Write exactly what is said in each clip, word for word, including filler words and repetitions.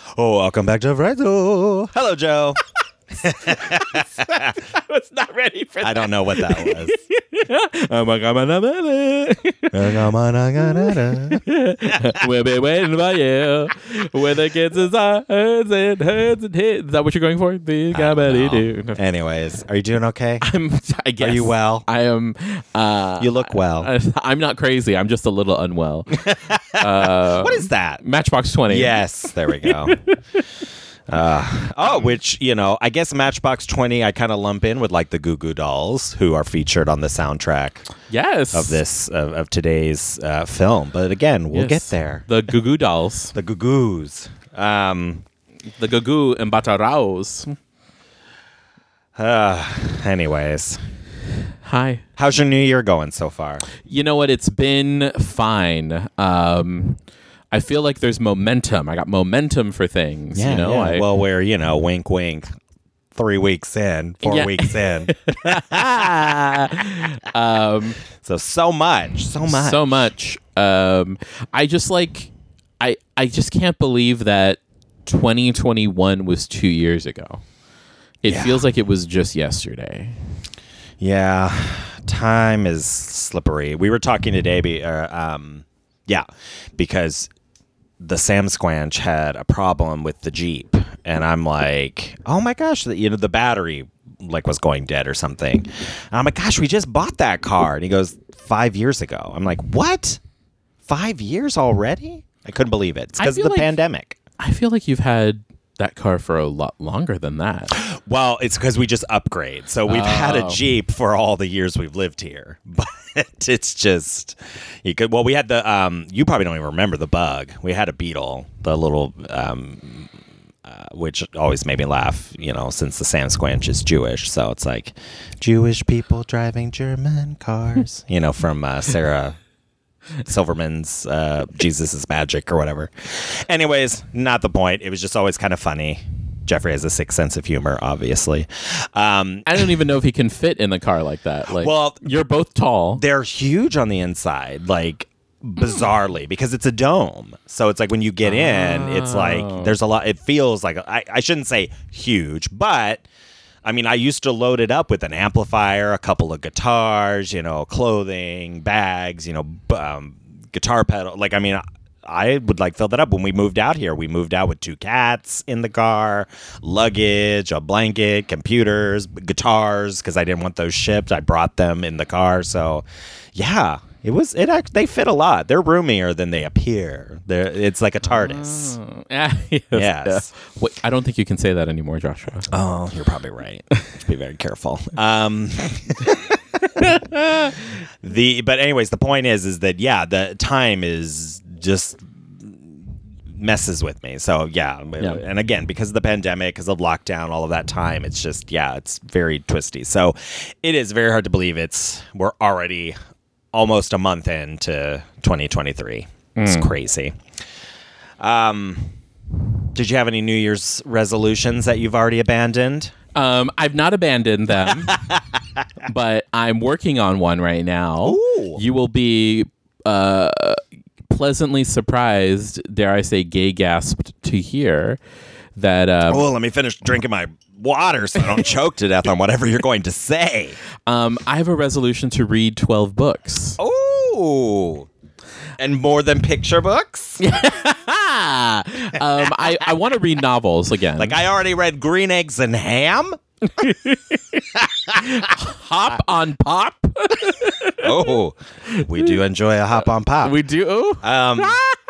Oh, welcome back to Freddo. Hello, Joe. I was not ready for that. I don't know what that was. Oh my God, we'll be waiting for you with the kids and herds and herds and hits. Is that what you're going for? The comedy do. Anyways, are you doing okay? I'm. I guess. Are you well? I am. Uh, You look well. I, I'm not crazy. I'm just a little unwell. Uh, What is that? Matchbox twenty. Yes, there we go. Uh, oh, which, you know, I guess Matchbox twenty I kind of lump in with like the Goo Goo Dolls, who are featured on the soundtrack Yes. of this, of, of today's uh, film. But again, we'll Yes. get there. The Goo Goo Dolls. The Goo Goos. Um, The Goo Goo and Bataraos. uh, anyways, Hi. how's your new year going so far? You know what? It's been fine. Um, I feel like there's momentum. I got momentum for things. you know, yeah. I, well, we're, you know, wink, wink, three weeks in, four Yeah. weeks in. um, So, so much, so much. so much. Um, I just like, I I just can't believe that twenty twenty-one was two years ago. It Yeah. feels like it was just yesterday. Yeah, time is slippery. We were talking today, be, uh, um, yeah, because the Sam Squanch had a problem with the Jeep, and I'm like, oh my gosh, the, you know, the battery like was going dead or something. And I'm like, gosh, we just bought that car, and he goes, five years ago. I'm like, what? Five years already? I couldn't believe it. It's I because of feel the like- pandemic. I feel like you've had that car for a lot longer than that. Well, it's because we just upgrade. So we've had a Oh. Jeep for all the years we've lived here, but it's just you could. Well, we had the. Um, you probably don't even remember the Bug. We had a Beetle, the little, um, uh, which always made me laugh. You know, since the Sam Squanch is Jewish, so it's like Jewish people driving German cars. You know, from uh, Sarah Silverman's uh, Jesus is Magic or whatever. Anyways, not the point. It was just always kind of funny. Jeffrey has a sick sense of humor, obviously. Um, I don't even know if he can fit in the car like that. Like, Well, you're both tall. they're huge on the inside, like bizarrely, because it's a dome. So it's like when you get in, it's Oh. like there's a lot. It feels like I, I shouldn't say huge, but I mean, I used to load it up with an amplifier, a couple of guitars, you know, clothing, bags, you know, b- um, guitar pedal. Like, I mean, I would like fill that up. When we moved out here, we moved out with two cats in the car, luggage, a blanket, computers, guitars, because I didn't want those shipped. I brought them in the car. So, yeah, it was, it act- they fit a lot. They're roomier than they appear. They're, it's like a TARDIS. Oh, yeah, yes. Yes. Yeah. Wait, I don't think you can say that anymore, Joshua. Oh, you're probably right. Should be very careful. Um, the but anyways, the point is, is that yeah, the time is just messes with me. So yeah, Yeah. and again, because of the pandemic, because of lockdown, all of that time, it's just yeah, it's very twisty. So it is very hard to believe it's we're already almost a month into twenty twenty-three. It's crazy. Um. Did you have any New Year's resolutions that you've already abandoned? Um, I've not abandoned them, but I'm working on one right now. Ooh. You will be uh, pleasantly surprised, dare I say, gay gasped to hear that. Um, Well, let me finish drinking my water so I don't choke to death on whatever you're going to say. um, I have a resolution to read twelve books. Oh. And more than picture books? Ah! um, I, I want to read novels again. Like, I already read Green Eggs and Ham? Hop on Pop. Oh, we do enjoy a hop on pop. We do. Um,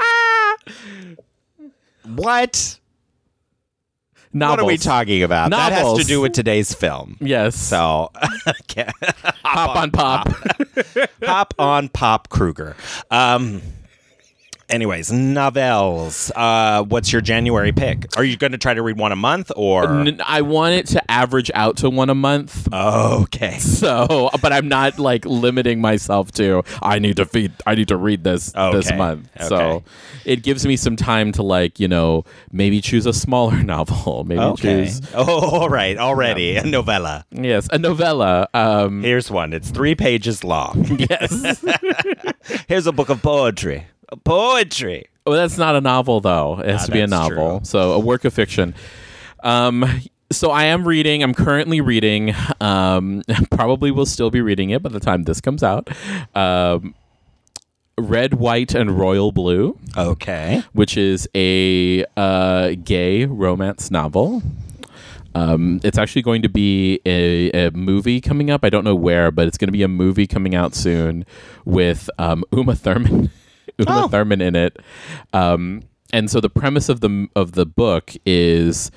what? Novels. What are we talking about? That has Novels. to do with today's film. Yes. So, Hop on Pop. Hop on Pop Kruger. Um, anyways, novels. Uh, what's your January pick? Are you going to try to read one a month or? N- I want it to average out to one a month. Okay. So, but I'm not like limiting myself to I need to feed I need to read this this Okay. month. So, Okay. it gives me some time to like, you know, maybe choose a smaller novel, maybe Okay. choose Oh, all right. Already a novella. yes, a novella. Um Here's one. It's three pages long. yes. Here's a book of poetry. Poetry. Well, that's not a novel, though. It has Ah, to be a that's novel. true. So a work of fiction. Um, so I am reading. I'm currently reading. Um, probably will still be reading it by the time this comes out. Um, Red, White, and Royal Blue, Okay. which is a uh, gay romance novel. Um, it's actually going to be a, a movie coming up. I don't know where, but it's going to be a movie coming out soon with um, Uma Thurman, Uma Oh. Thurman in it. Um, and so the premise of the of the book is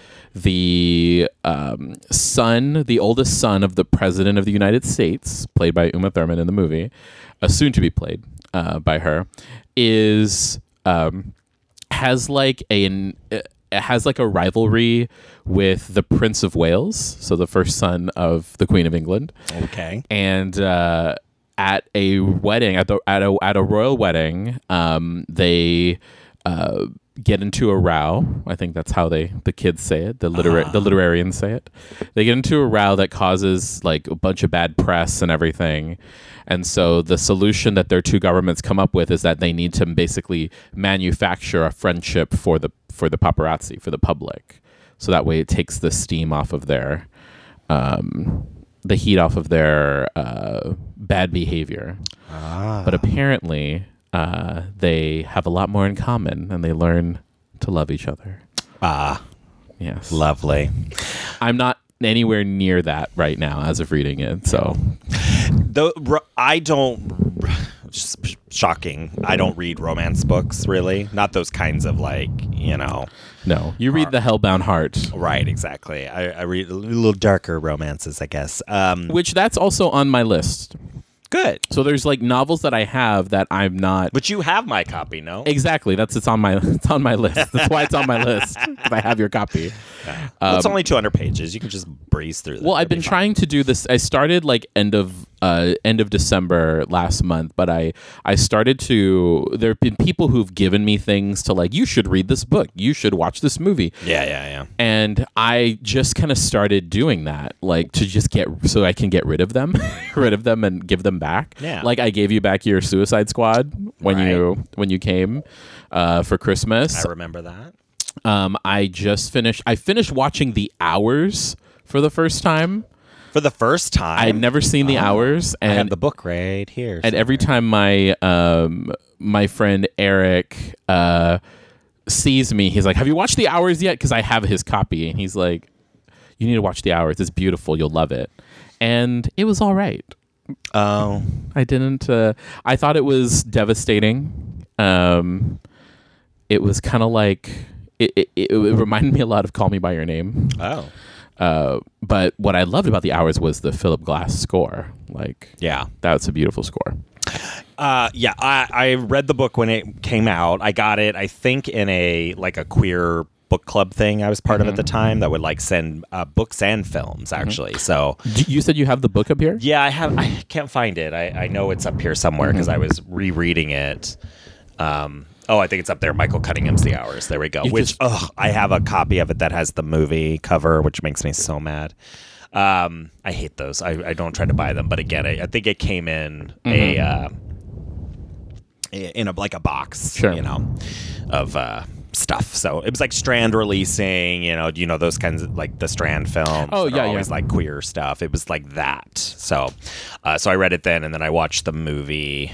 the um, son, the oldest son of the president of the United States, played by Uma Thurman in the movie, uh, soon to be played uh, by her, is um, has like a an, it has like a rivalry with the Prince of Wales, so the first son of the Queen of England. Okay. And uh, at a wedding, at the at a at a royal wedding, um, they uh, get into a row. I think that's how they the kids say it. The literary the literarians say it. They get into a row that causes like a bunch of bad press and everything. And so the solution that their two governments come up with is that they need to basically manufacture a friendship for the for the paparazzi, for the public. So that way it takes the steam off of their um, the heat off of their uh, bad behavior. Ah. But apparently uh, they have a lot more in common and they learn to love each other. Ah. Yes. Lovely. I'm not anywhere near that right now as of reading it. So Though ro- I don't. Just shocking. I don't read romance books really. Not those kinds of like you know. no, you read The Hellbound Heart, Right. Exactly. I, I read a little darker romances, I guess. Um, which that's also on my list. good. So there's like novels that I have that I'm not. But you have my copy, no? Exactly. That's it's on my it's on my list. That's why it's on my list. If I have your copy. Well, it's only two hundred pages. You can just breeze through them. Well, I've It'll be been fine. trying to do this. I started like end of uh, end of December last month, but I I started to. There have been people who've given me things to like. You should read this book. You should watch this movie. Yeah, yeah, yeah. And I just kind of started doing that, like to just get so I can get rid of them, rid of them, and give them back. Yeah. Like I gave you back your Suicide Squad when Right. you when you came uh, for Christmas. I remember that. Um, I just finished. I finished watching The Hours for the first time. For the first time. I had never seen The Hours, I have and the book right here. and every time my um my friend Eric uh sees me, he's like, "Have you watched The Hours yet?" Because I have his copy, and he's like, "You need to watch The Hours. It's beautiful. You'll love it." And it was all right. Oh. I didn't. Uh, I thought it was devastating. Um, it was kind of like it, it. It reminded me a lot of Call Me by Your Name. Oh. Uh, but what I loved about The Hours was the Philip Glass score. Like, Yeah. that's a beautiful score. Uh, yeah, I, I read the book when it came out. I got it, I think, in a like a queer book club thing I was part of at the time that would like send uh, books and films actually. So D- You said you have the book up here? yeah, I have. I can't find it. I, I know it's up here somewhere because I was rereading it. Um, oh, I think it's up there. Michael Cunningham's The Hours. There we go. You Which just- ugh, I have a copy of it that has the movie cover, which makes me so mad. Um, I hate those. I, I don't try to buy them, but again, I, I think it came in a uh, in a like a box, Sure. you know, of uh, stuff. So it was like Strand releasing, you know, you know those kinds of like the Strand films. Oh, that are yeah, yeah. always like queer stuff. It was like that. So, uh, so I read it then, and then I watched the movie.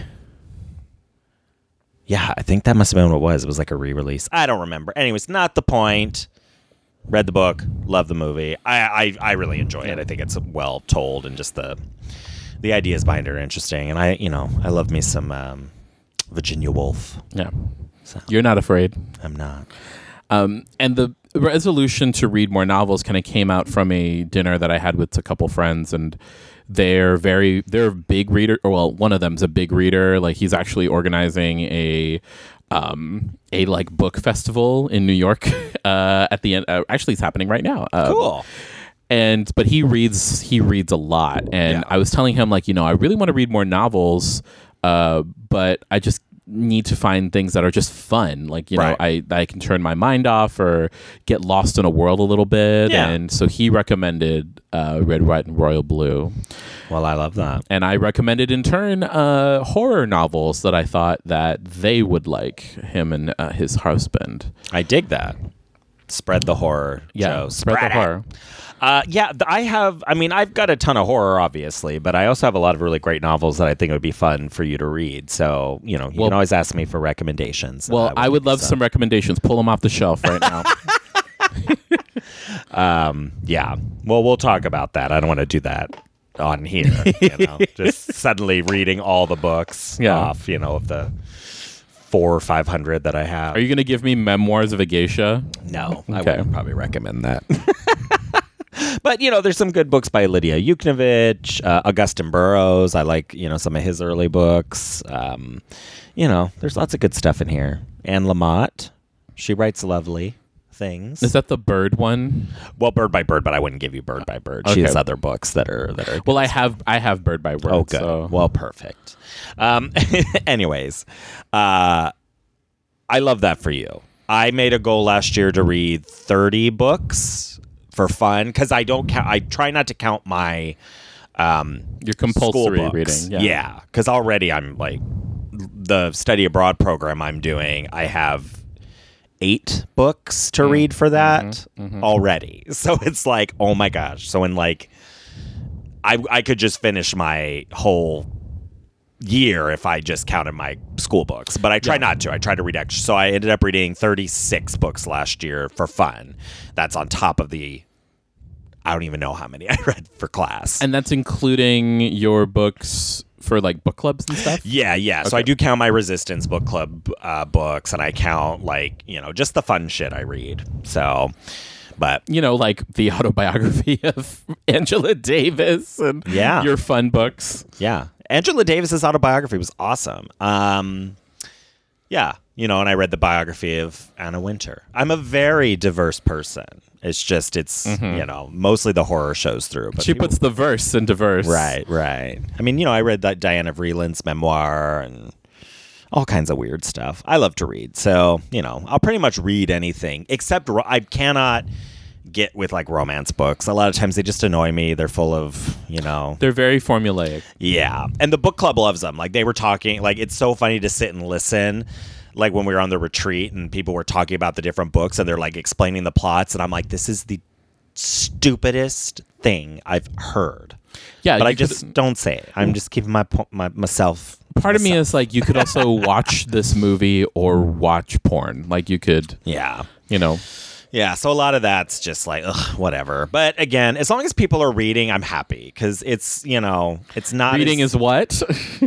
Yeah, I think that must have been what it was. It was like a re-release. I don't remember. Anyways, not the point. Read the book, love the movie. I, I, I really enjoy it. I think it's well told, and just the the ideas behind it are interesting. And I, you know, I love me some um, Virginia Woolf. Yeah. So You're not afraid. I'm not. Um, and the resolution to read more novels kind of came out from a dinner that I had with a couple friends, and they're very they're a big reader. Or well, one of them's a big reader. Like he's actually organizing a um, a like book festival in New York uh, at the end. Uh, actually, it's happening right now. Um, Cool. And but he reads he reads a lot, and Yeah. I was telling him like you know I really want to read more novels, uh, but I just need to find things that are just fun. Like, you know, Right. I, I can turn my mind off or get lost in a world a little bit. Yeah. And so he recommended uh, Red, White, and Royal Blue. Well, I love that. And I recommended in turn uh, horror novels that I thought that they would like, him and uh, his husband. I dig that. Spread the horror, Yeah, Joe. spread the it. horror. Uh, yeah, th- I have. I mean, I've got a ton of horror, obviously, but I also have a lot of really great novels that I think would be fun for you to read. So, you know, you Well- can always ask me for recommendations. Well, I would give love some recommendations. Pull them off the shelf right now. Um, yeah. Well, we'll talk about that. I don't want to do that on here. You know, just suddenly reading all the books Yeah. off. You know, of the four or five hundred that I have. Are you going to give me Memoirs of a Geisha? No, I Okay. wouldn't probably recommend that. But, you know, there's some good books by Lydia Yuknavitch, uh, Augustin Burroughs. I like, you know, some of his early books. Um, you know, there's lots of good stuff in here. Anne Lamott, she writes lovely things. Is that the bird one? Well, Bird by Bird, but I wouldn't give you Bird by Bird. She Okay. has other books that are that are. Well, I have I have Bird by Bird. Oh, good. So. Well, perfect. Um, anyways, uh, I love that for you. I made a goal last year to read thirty books for fun because I don't count. I try not to count my um, Your school compulsory books. reading. Yeah, because already I'm like the study abroad program I'm doing. I have eight books to read for that already. So it's like, oh my gosh. So in like, I I could just finish my whole year if I just counted my school books, but I try not to. I try to read extra. So I ended up reading thirty-six books last year for fun. That's on top of the, I don't even know how many I read for class. And that's including your books for like book clubs and stuff? Yeah, yeah. So I do count my Resistance book club uh, books, and I count like, you know, just the fun shit I read. So, but You know, like the autobiography of Angela Davis and Yeah. your fun books. yeah, Angela Davis's autobiography was awesome. Um, yeah, you know, and I read the biography of Anna Wintour. I'm a very diverse person. It's just, it's, you know, mostly the horror shows through. But She people- puts the verse in diverse. Right, right. I mean, you know, I read that Diana Vreeland's memoir and all kinds of weird stuff. I love to read. So, you know, I'll pretty much read anything except ro- I cannot get with like romance books. A lot of times they just annoy me. They're full of, you know, They're very formulaic. yeah. And the book club loves them. Like they were talking, like it's so funny to sit and listen. Like when we were on the retreat and people were talking about the different books and they're like explaining the plots. And I'm like, this is the stupidest thing I've heard. Yeah, But I you could- just don't say it. I'm just keeping my, po- my myself. part of me myself. is like you could also watch this movie or watch porn. Like you could, Yeah. you know. Yeah, so a lot of that's just like, ugh, whatever. But again, as long as people are reading, I'm happy because it's, you know, it's not Reading as is what?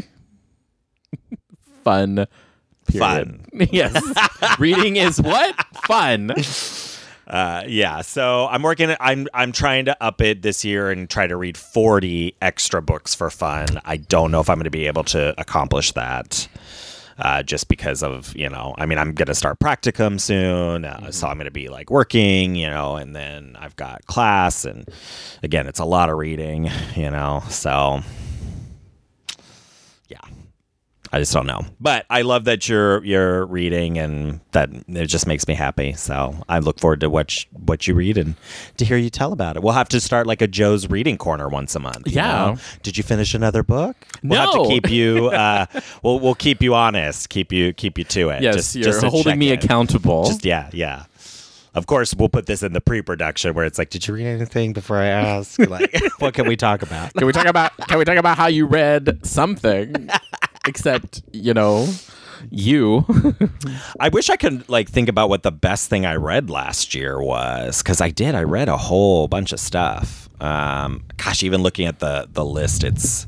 Fun. fun. Yes. Reading is what? Fun. Uh, yeah, so I'm working. I'm I'm trying to up it this year and try to read forty extra books for fun. I don't know if I'm going to be able to accomplish that. Uh, just because of, you know, I mean, I'm going to start practicum soon. Uh, So I'm going to be like working, you know, and then I've got class. And again, it's a lot of reading, you know, so yeah, I just don't know. But I love that you're you're reading and that it just makes me happy. So I look forward to what, sh- what you read and to hear you tell about it. We'll have to start like a Joe's reading corner once a month. you Yeah. know? Did you finish another book? We'll have to No. keep you. Uh, we'll we'll keep you honest. Keep you keep you to it. Yes, just, you're just to holding check me in. accountable. Just yeah, yeah. Of course, we'll put this in the pre-production where it's like, did you read anything before I ask? Like, what can we talk about? Can we talk about can we talk about how you read something? Except, you know, you. I wish I could like think about what the best thing I read last year was, because I did. I read a whole bunch of stuff. Um, gosh, even looking at the the list, it's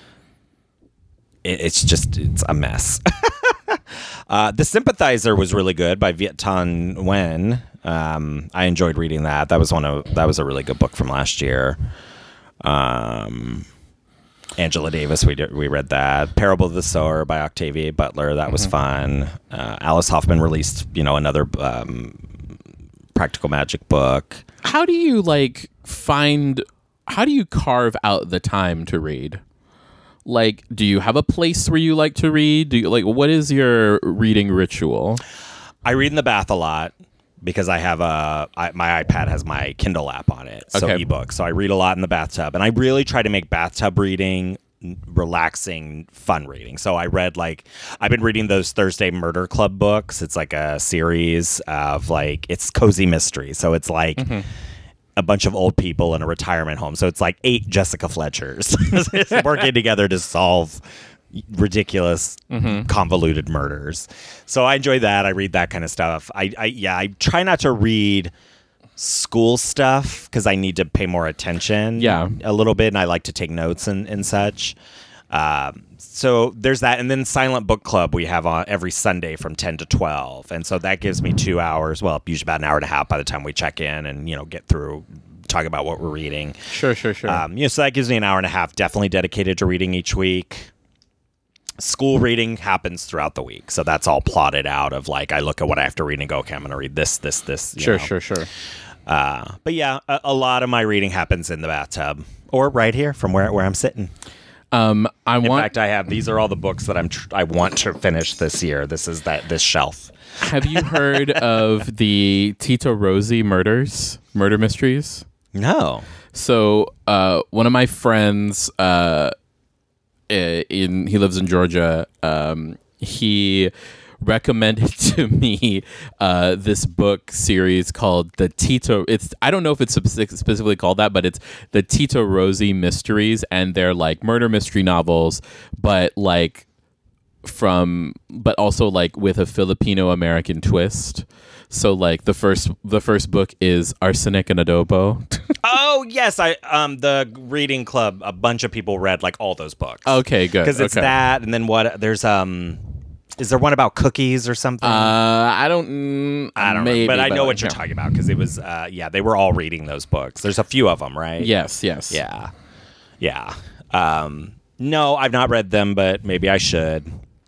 it, it's just it's a mess. uh, The Sympathizer was really good by Viet Thanh Nguyen. Um, I enjoyed reading that. That was one of that was a really good book from last year. Um. Angela Davis, we did, we read that. Parable of the Sower by Octavia Butler, that was fun. Uh, Alice Hoffman released, you know, another um, practical magic book. How do you like find how do you carve out the time to read? like, do you have a place where you like to read? Do you like what is your reading ritual? I read in the bath a lot because I have a I, my iPad has my Kindle app on it, so Okay. ebook. So I read a lot in the bathtub, and I really try to make bathtub reading relaxing, fun reading. So I read like I've been reading those Thursday Murder Club books. It's like a series of like it's cozy mystery. So it's like mm-hmm. a bunch of old people in a retirement home. So it's like eight Jessica Fletchers working together to solve ridiculous, mm-hmm. convoluted murders. So I enjoy that. I read that kind of stuff. I, I yeah, I try not to read school stuff because I need to pay more attention yeah. a little bit, and I like to take notes and, and such. Um, so there's that. And then Silent Book Club we have on every Sunday from ten to twelve. And so that gives me two hours, well, usually about an hour and a half by the time we check in and, you know, get through, talk about what we're reading. Sure, sure, sure. Um, you know, so that gives me an hour and a half definitely dedicated to reading each week. School reading happens throughout the week. So that's all plotted out of like, I look at what I have to read and go, okay, I'm going to read this, this, this. You sure, know. sure, sure. Uh, but yeah, a, a lot of my reading happens in the bathtub or right here from where, where I'm sitting. Um, I in want. fact, I have these are all the books that I'm tr- I want to finish this year. This is that this shelf. Have you heard of the Tito Rossi murders, murder mysteries? No. So uh, one of my friends, uh, in he lives in Georgia. Um, he recommended to me uh, this book series called the Tito. It's I don't know if it's specifically called that, but it's the Tito Rossi mysteries, and they're like murder mystery novels, but like from but also like with a Filipino American twist. So like the first the first book is Arsenic and Adobo. Oh yes, I um the reading club. A bunch of people read like all those books. Okay, good. Because it's okay. that, and then what? There's um. Is there one about cookies or something? Uh, I don't. Mm, I don't maybe, know, but I know like, what you're yeah. talking about because it was. Uh, yeah, they were all reading those books. There's a few of them, right? Yes. Yes. Yeah. Yeah. Um, no, I've not read them, but maybe I should.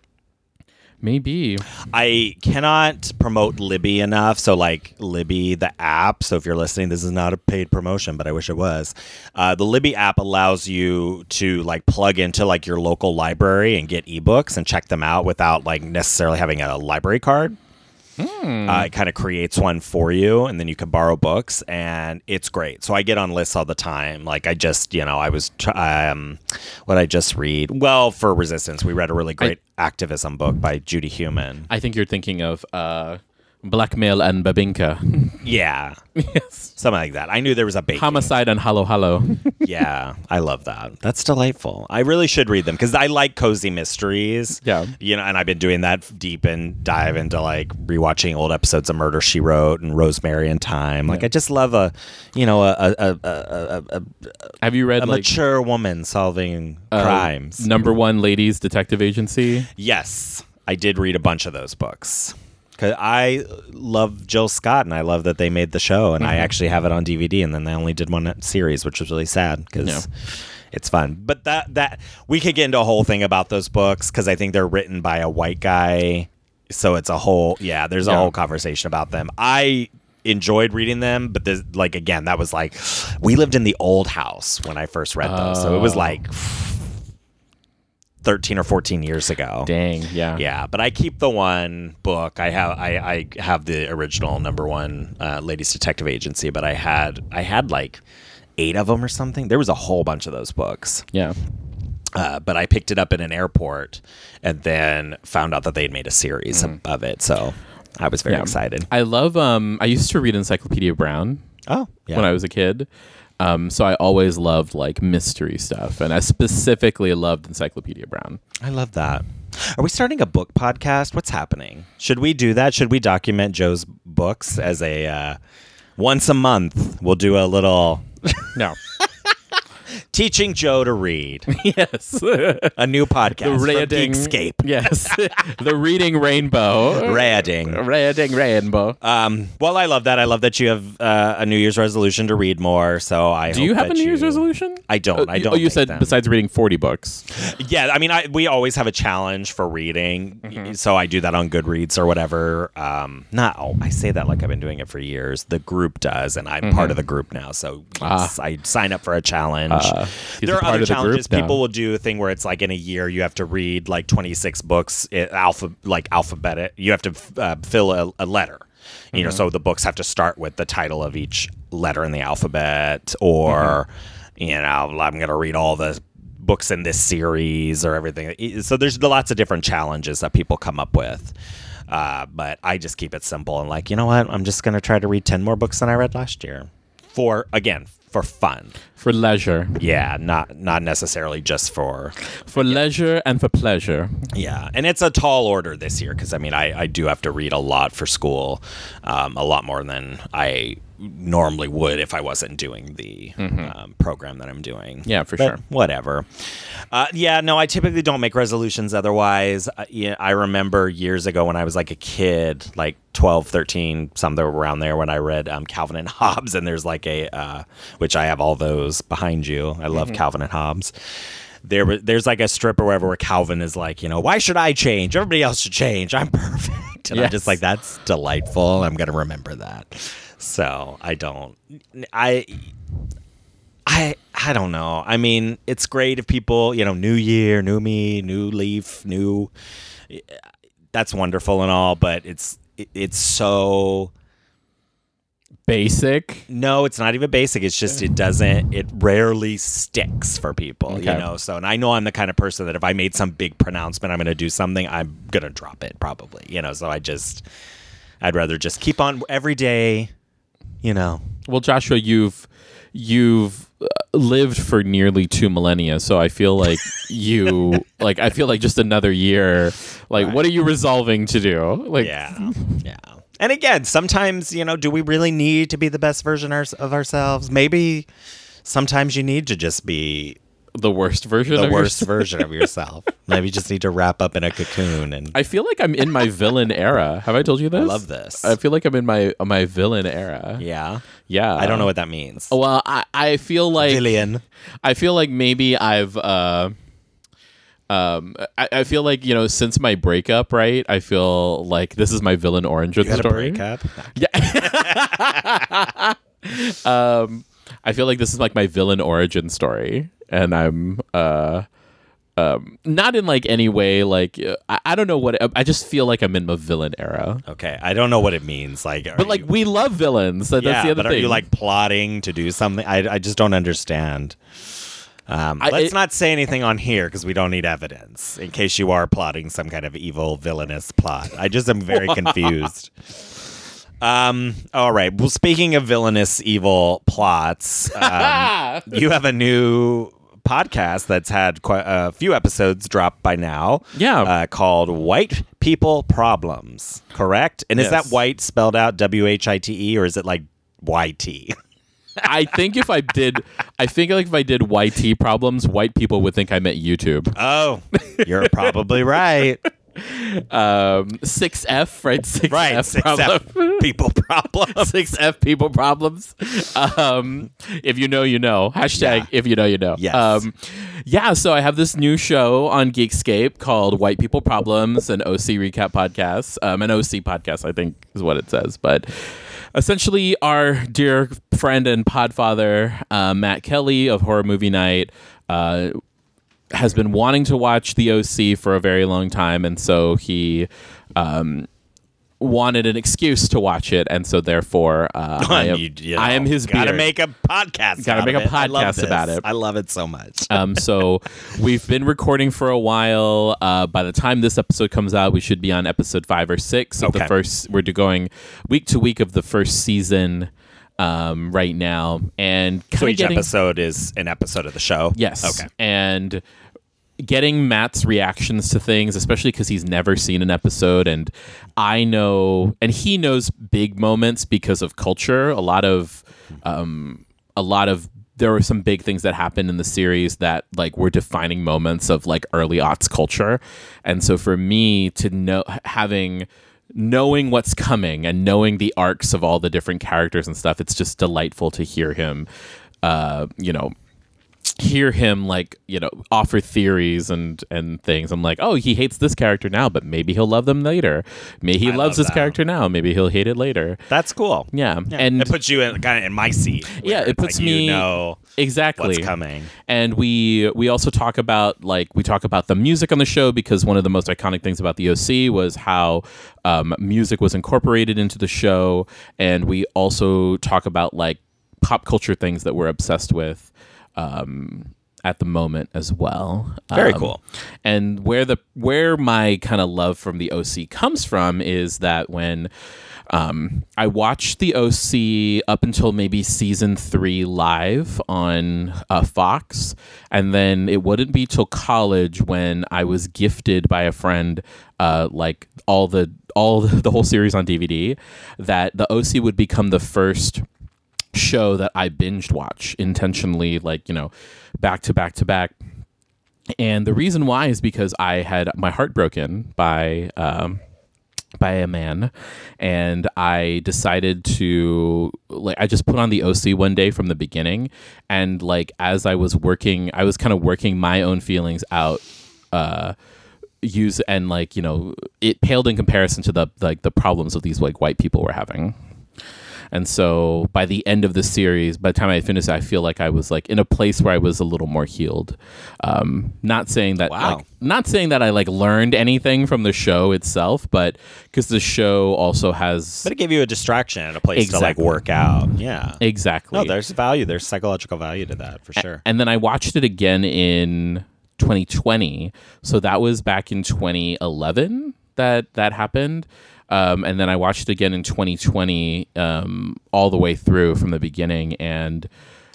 Maybe. I cannot promote Libby enough. So, like Libby, the app. So, if you're listening, this is not a paid promotion, but I wish it was. Uh, the Libby app allows you to like plug into like your local library and get ebooks and check them out without like necessarily having a library card. Mm. Uh, it kind of creates one for you, and then you can borrow books, and it's great. So I get on lists all the time. Like I just, you know, I was, tr- um, what I just read. Well, for Resistance, we read a really great I, activism book by Judy Heumann. I think you're thinking of uh, Blackmail and Babinka. Yeah. Yes. Something like that. I knew there was a baking. Homicide and Hallo Hallo. Yeah, I love that. That's delightful. I really should read them because I like cozy mysteries. Yeah. You know, and I've been doing that deep and dive into like rewatching old episodes of Murder, She Wrote and Rosemary and Thyme. Like, yeah. I just love a, you know, a a a, a, a, a Have you read a like, mature woman solving uh, crimes? Number One Ladies Detective Agency. Yes, I did read a bunch of those books. Because I love Jill Scott, and I love that they made the show, and mm-hmm. I actually have it on D V D, and then they only did one series, which was really sad because yeah. it's fun. But that that we could get into a whole thing about those books because I think they're written by a white guy, so it's a whole yeah. There's a yeah. whole conversation about them. I enjoyed reading them, but there's like again, that was like we lived in the old house when I first read those, oh. so it was like thirteen or fourteen years ago. Dang, yeah. Yeah, but I keep the one book. I have I, I have the original Number One uh, Ladies Detective Agency, but I had I had like eight of them or something. There was a whole bunch of those books. Yeah. Uh, but I picked it up in an airport and then found out that they had made a series mm. of, of it. So I was very yeah. excited. I love um I used to read Encyclopedia Brown. Oh, yeah. When I was a kid. Um, so I always loved like mystery stuff, and I specifically loved Encyclopedia Brown. I love that. Are we starting a book podcast? What's happening? Should we do that? Should we document Joe's books as a uh, once a month? We'll do a little no. Teaching Joe to read. Yes. A new podcast the reading, from Geekscape. Yes. The Reading Rainbow. Reading. Reading Rainbow. Um, well, I love that. I love that you have uh, a New Year's resolution to read more. So I Do hope you have that a New Year's you... resolution? I don't. Uh, I don't Oh, you said them. Besides reading forty books. Yeah. I mean, I, we always have a challenge for reading. Mm-hmm. So I do that on Goodreads or whatever. Um, not, oh, I say that like I've been doing it for years. The group does, and I'm mm-hmm. part of the group now. So ah. I sign up for a challenge. Uh. Yeah. He's There a are part other of the group challenges. now. People will do a thing where it's like in a year you have to read like twenty-six books, i- alpha like alphabet. You have to uh, fill a, a letter. You know, so the books have to start with the title of each letter in the alphabet, or you know, I'm going to read all the books in this series or everything. So there's lots of different challenges that people come up with. Uh, but I just keep it simple and like, you know what? I'm just going to try to read ten more books than I read last year. For, again, for fun. For leisure. Yeah, not not necessarily just for... For leisure and for pleasure. Yeah, and it's a tall order this year because, I mean, I, I do have to read a lot for school, um, a lot more than I normally would if I wasn't doing the um, program that I'm doing. Yeah, for But sure. Whatever. Uh, yeah, no, I typically don't make resolutions otherwise. Uh, yeah, I remember years ago when I was like a kid, like twelve, thirteen, something around there when I read um, Calvin and Hobbes, and there's like a, uh, which I have all those behind you. I love Calvin and Hobbes. There, wa- there's like a strip or whatever where Calvin is like, you know, why should I change? Everybody else should change. I'm perfect. And I'm Yes. just like, that's delightful. I'm going to remember that. So I don't, I, I, I don't know. I mean, it's great if people, you know, new year, new me, new leaf, new, that's wonderful and all, but it's, it, it's so, Basic. no, it's not even basic. It's just it doesn't. It rarely sticks for people, Okay. you know. So, and I know I'm the kind of person that if I made some big pronouncement, I'm going to do something, I'm going to drop it probably, you know. So I just, I'd rather just keep on every day, you know. Well, Joshua, you've you've uh, lived for nearly two millennia, so I feel like you like I feel like just another year. Like, Right. what are you resolving to do? Like, Yeah, yeah. And again, sometimes, you know, do we really need to be the best version ours- of ourselves? Maybe sometimes you need to just be the worst version the of worst yourself. version of yourself. Maybe you just need to wrap up in a cocoon and I feel like I'm in my villain era. Have I told you this? I love this. I feel like I'm in my my villain era. yeah. Yeah. I don't know what that means. Well, I, I feel like Villain. I feel like maybe I've uh um I, I feel like, you know, since my breakup, right? I feel like this is my villain origin You had a story. breakup? Yeah. um I feel like this is like my villain origin story, and I'm uh um not in like any way like uh, I, I don't know what I just feel like I'm in my villain era. Okay, I don't know what it means. Like, are But like you, we love villains. So yeah, that's the other but thing. are you like plotting to do something? I, I just don't understand. Um, I- let's it- not say anything on here because we don't need evidence in case you are plotting some kind of evil, villainous plot. I just am very confused. Um. All right. Well, speaking of villainous, evil plots, um, you have a new podcast that's had quite a few episodes dropped by now. Yeah. Uh, called White People Problems. Correct? And is Yes. that white spelled out W H I T E or is it like Y T? I think if I did, I think like if I did Y T problems, white people would think I meant YouTube. Oh, you're probably right. Um, six F, right? Six Right. F Six problem. F people problems. Six F people problems. Um, if you know, you know. Hashtag Yeah. if you know, you know. Yes. Um, yeah. So I have this new show on Geekscape called White People Problems, an O C recap podcast, um, an O C podcast, I think is what it says, but. Essentially, our dear friend and podfather, uh, Matt Kelly of Horror Movie Night, uh, has been wanting to watch the O C for a very long time, and so he um, wanted an excuse to watch it, and so therefore, uh, I am, You- you I am know, his Gotta beard. make a podcast. Gotta out make of a it. I love podcast this. about it. I love it so much. Um, so we've been recording for a while. Uh, by the time this episode comes out, we should be on episode five or six of the Okay. first. We're going week to week of the first season um, right now, and So kind of each getting episode is an episode of the show. yes, Okay. and getting Matt's reactions to things, especially because he's never seen an episode, and I know, and he knows big moments because of culture. A lot of, um, a lot of. There were some big things that happened in the series that like were defining moments of like early aughts culture, and so for me to know having knowing what's coming and knowing the arcs of all the different characters and stuff, it's just delightful to hear him, uh, you know, hear him like you know offer theories and and things. I'm like, oh, he hates this character now, but maybe he'll love them later. Maybe he I loves love this that. character now, maybe he'll hate it later. That's cool. Yeah, Yeah. and it puts you in kind of in my seat. where yeah, it it's puts like, me you know exactly what's coming. And we we also talk about like we talk about the music on the show, because one of the most iconic things about the O C was how um, music was incorporated into the show, and we also talk about like pop culture things that we're obsessed with um, at the moment as well. Very Um, cool. And where the where my kind of love from the O C comes from is that when um, I watched the O C up until maybe season three live on uh, Fox, and then it wouldn't be till college when I was gifted by a friend uh, like all the all the, the whole series on D V D, that the O C would become the first show that I binged watch intentionally, like, you know, back to back to back. And the reason why is because I had my heart broken by um, by a man, and I decided to like I just put on the O C one day from the beginning, and like as I was working, I was kind of working my own feelings out. Uh, use and like you know, it paled in comparison to the like the problems of these like white people were having. And so by the end of the series, by the time I finished, I feel like I was like in a place where I was a little more healed. Um, not saying that, Wow. like, not saying that I like learned anything from the show itself, but because the show also has But it gave you a distraction and a place to like Exactly. work out. Yeah. exactly. No, there's value. There's psychological value to that for sure. And then I watched it again in twenty twenty. So that was back in twenty eleven that that happened. Um, and then I watched it again in twenty twenty, um, all the way through from the beginning. And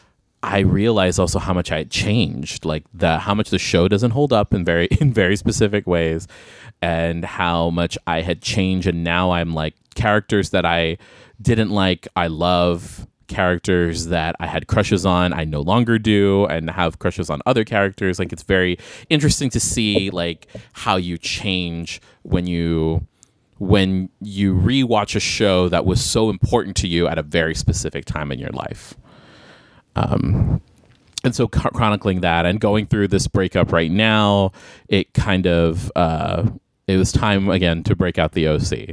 I realized also how much I had changed, like the how much the show doesn't hold up in very in very specific ways, and how much I had changed. And now I'm like characters that I didn't like, I love. Characters that I had crushes on, I no longer do, and have crushes on other characters. Like it's very interesting to see like how you change when you when you rewatch a show that was so important to you at a very specific time in your life. Um, and so chron- chronicling that and going through this breakup right now, it kind of uh, it was time again to break out the O C.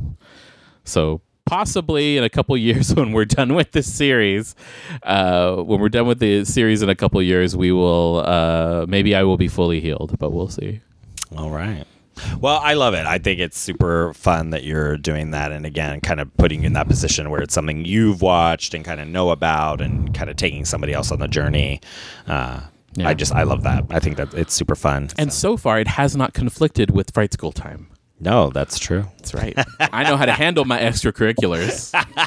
So possibly in a couple years when we're done with this series, uh, when we're done with the series in a couple years, we will, uh, maybe I will be fully healed, but we'll see. All right. Well, I love it. I think it's super fun that you're doing that. And again, kind of putting you in that position where it's something you've watched and kind of know about and kind of taking somebody else on the journey. Uh, Yeah. I just, I love that. I think that it's super fun. And so far, it has not conflicted with Fright School time. No, that's true. That's right. I know how to handle my extracurriculars.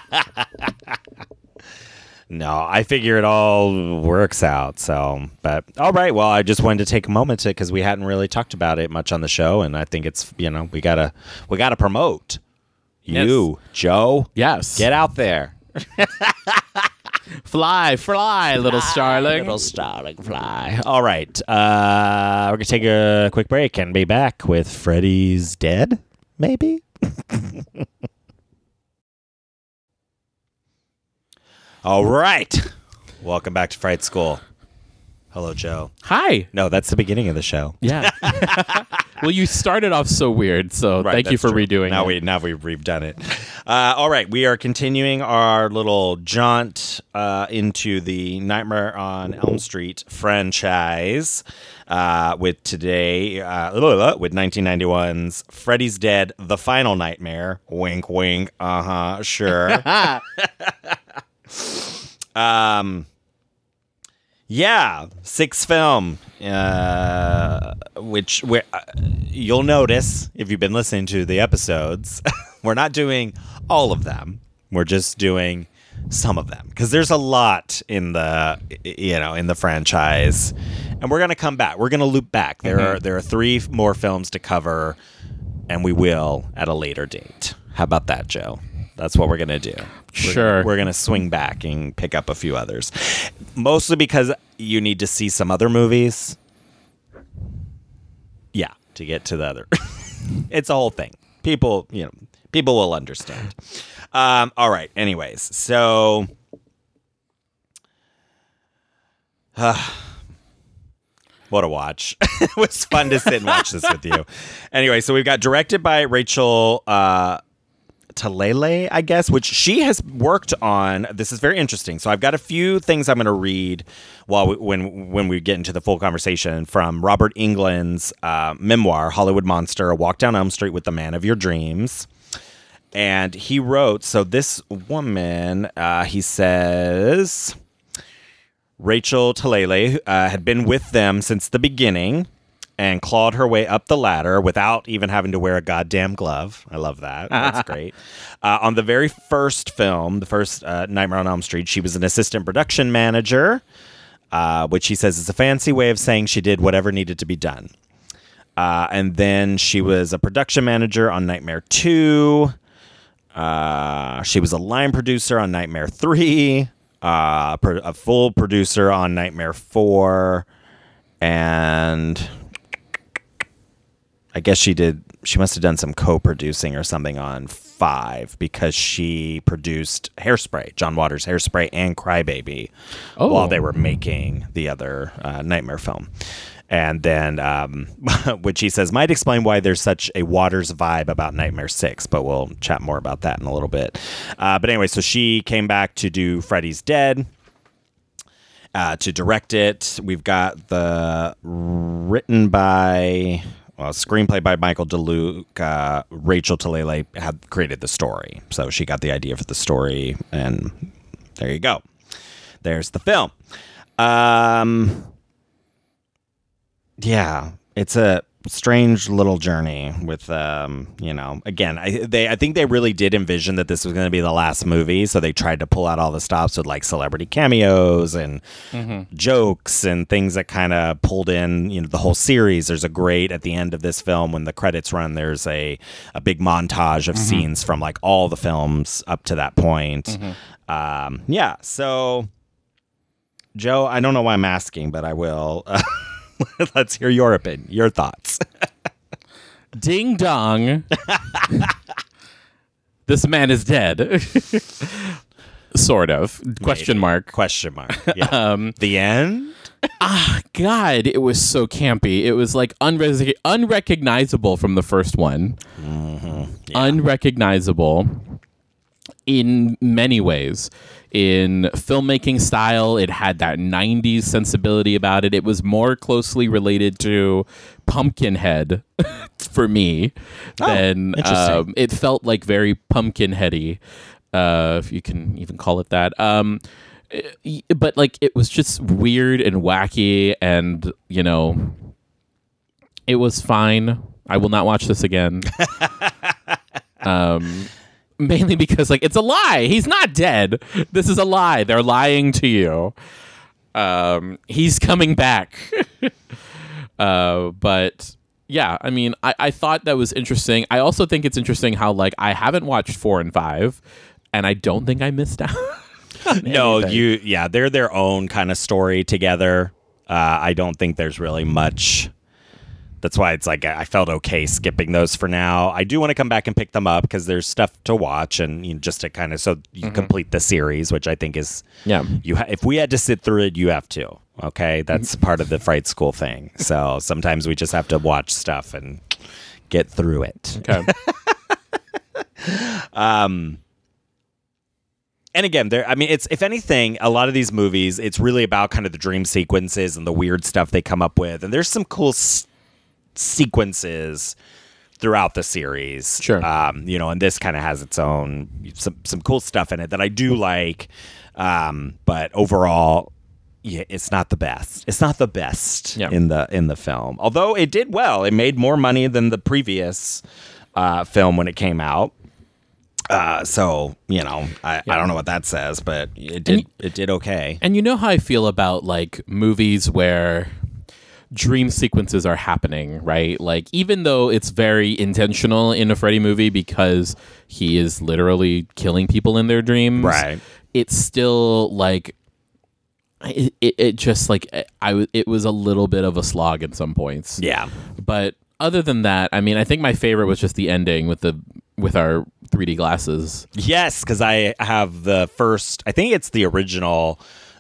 No, I figure it all works out. So, but all right. Well, I just wanted to take a moment to, because we hadn't really talked about it much on the show, and I think it's, you know, we gotta we gotta promote you, Joe. Yes. Get out there, Fly, fly, little starling. little starling, fly. All right, uh, we're gonna take a quick break and be back with Freddy's Dead, maybe. All right. Welcome back to Fright School. Hello, Joe. Hi. No, that's the beginning of the show. Yeah. Well, you started off so weird, so Right, thank you that's for true. redoing now it. we now we've redone it. Uh, all right, we are continuing our little jaunt uh, into the Nightmare on Elm Street franchise uh, with today uh, with nineteen ninety-one's Freddy's Dead: The Final Nightmare. Wink, wink. Uh huh. Sure. um. Yeah, sixth film, uh, which where uh, you'll notice if you've been listening to the episodes, we're not doing all of them. We're just doing some of them because there's a lot in the you know in the franchise, and we're gonna come back. We're gonna loop back. There Mm-hmm. are there are three more films to cover, and we will at a later date. How about that, Joe? That's what we're gonna do. We're Sure. Gonna, we're gonna swing back and pick up a few others, mostly because you need to see some other movies. Yeah, to get to the other. It's a whole thing. People, you know, people will understand. Um, all right. Anyways, so uh, What a watch. It was fun to sit and watch this with you. Anyway, so we've got directed by Rachel uh, Talalay, I guess, which she has worked on. This is very interesting. So I've got a few things I'm going to read while we, when when we get into the full conversation from Robert Englund's uh, memoir, Hollywood Monster, A Walk Down Elm Street with the Man of Your Dreams. And he wrote, so this woman, uh, he says... Rachel Talalay uh, had been with them since the beginning and clawed her way up the ladder without even having to wear a goddamn glove. I love that. That's great. Uh, on the very first film, the first uh, Nightmare on Elm Street, she was an assistant production manager, uh, which he says is a fancy way of saying she did whatever needed to be done. Uh, and then she was a production manager on Nightmare two. Uh, she was a line producer on Nightmare three. Uh, a full producer on Nightmare four, and I guess she did. She must have done some co-producing or something on five because she produced Hairspray, John Waters' Hairspray, and Crybaby oh. while they were making the other uh, Nightmare film. And then, um, which he says might explain why there's such a Waters vibe about Nightmare six, but we'll chat more about that in a little bit. Uh, but anyway, so she came back to do Freddy's Dead, uh, to direct it. We've got the written by, well, screenplay by Michael DeLuca. Uh, Rachel Talalay had created the story. So she got the idea for the story, and there you go. There's the film. Um... Yeah, it's a strange little journey with, um, you know, again, I they I think they really did envision that this was going to be the last movie, so they tried to pull out all the stops with like celebrity cameos and mm-hmm. jokes and things that kind of pulled in, you know, the whole series. There's a great, at the end of this film, when the credits run, there's a, a big montage of mm-hmm. scenes from like all the films up to that point. Mm-hmm. Um, yeah, so, Joe, I don't know why I'm asking, but I will. Let's hear your opinion, your thoughts. Ding dong. This man is dead. Sort of. Maybe. Question mark. Question mark. Yeah. Um, the end? Ah, God, it was so campy. It was like unre- unrecognizable from the first one. Mm-hmm. Yeah. Unrecognizable in many ways. In filmmaking style, it had that nineties sensibility about it. It was more closely related to Pumpkinhead for me oh, than um, it felt like very Pumpkinheady, uh, if you can even call it that. Um, but like it was just weird and wacky, and you know, it was fine. I will not watch this again. um. Mainly because, like, it's a lie. He's not dead. This is a lie. They're lying to you. Um, he's coming back. uh, but, yeah, I mean, I, I thought that was interesting. I also think it's interesting how, like, I haven't watched four and five, and I don't think I missed out. No, you, yeah, they're their own kind of story together. Uh, I don't think there's really much... That's why it's like I felt okay skipping those for now. I do want to come back and pick them up because there's stuff to watch, and you know, just to kind of so you mm-hmm. complete the series, which I think is yeah. You ha- if we had to sit through it, you have to. Okay, that's mm-hmm. part of the Fright School thing. So sometimes we just have to watch stuff and get through it. Okay. um. And again, there. I mean, it's if anything, a lot of these movies, it's really about kind of the dream sequences and the weird stuff they come up with, and there's some cool stuff. Sequences throughout the series, sure. Um, you know, and this kind of has its own some some cool stuff in it that I do like. Um, but overall, yeah, it's not the best. It's not the best yeah. in the in the film. Although it did well, it made more money than the previous uh, film when it came out. Uh, so you know, I, yeah. I don't know what that says, but it did you, it did okay. And you know how I feel about like movies where dream sequences are happening, right? Like, even though it's very intentional in a Freddy movie because he is literally killing people in their dreams, right? It's still like it. It, it just like I. It was a little bit of a slog at some points. Yeah, but other than that, I mean, I think my favorite was just the ending with the with our three D glasses. Yes, because I have the first. I think it's the original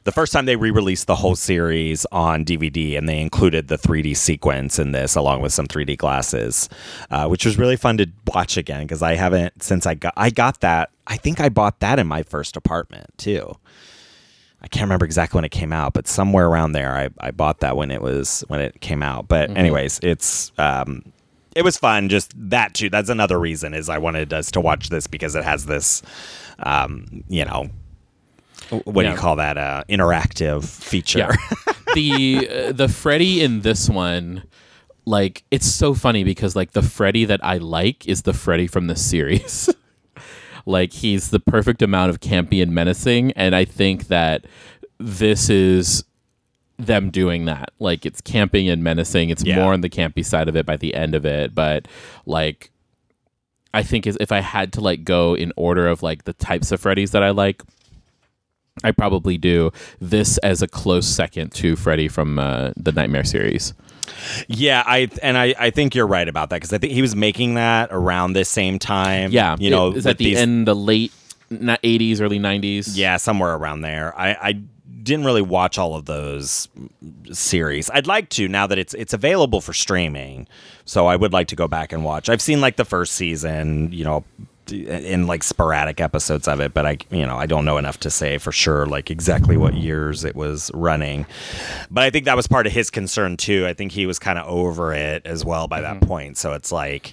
the first time they re-released the whole series on D V D, and they included the three D sequence in this along with some three D glasses, uh, which was really fun to watch again because I haven't since I got I got that. I think I bought that in my first apartment too. I can't remember exactly when it came out, but somewhere around there, I, I bought that when it was when it came out. But mm-hmm. anyways, it's um, it was fun. Just that too. That's another reason is I wanted us to watch this because it has this, um, you know, what yeah. do you call that? Uh, interactive feature. Yeah. the uh, the Freddy in this one, like it's so funny because like the Freddy that I like is the Freddy from the series. Like, he's the perfect amount of campy and menacing, and I think that this is them doing that. Like, it's camping and menacing. It's yeah. more on the campy side of it by the end of it, but, like, I think is if I had to, like, go in order of, like, the types of Freddys that I like, I probably do this as a close second to Freddy from uh, the Nightmare series. Yeah, I and I, I think you're right about that because I think he was making that around this same time. Yeah, you know, is that the these, end, the late eighties, early nineties? Yeah, somewhere around there. I, I didn't really watch all of those series. I'd like to now that it's it's available for streaming, so I would like to go back and watch. I've seen like the first season, you know, in like sporadic episodes of it, but I, you know, I don't know enough to say for sure, like exactly what years it was running. But I think that was part of his concern too. I think he was kind of over it as well by mm-hmm. that point. So it's like,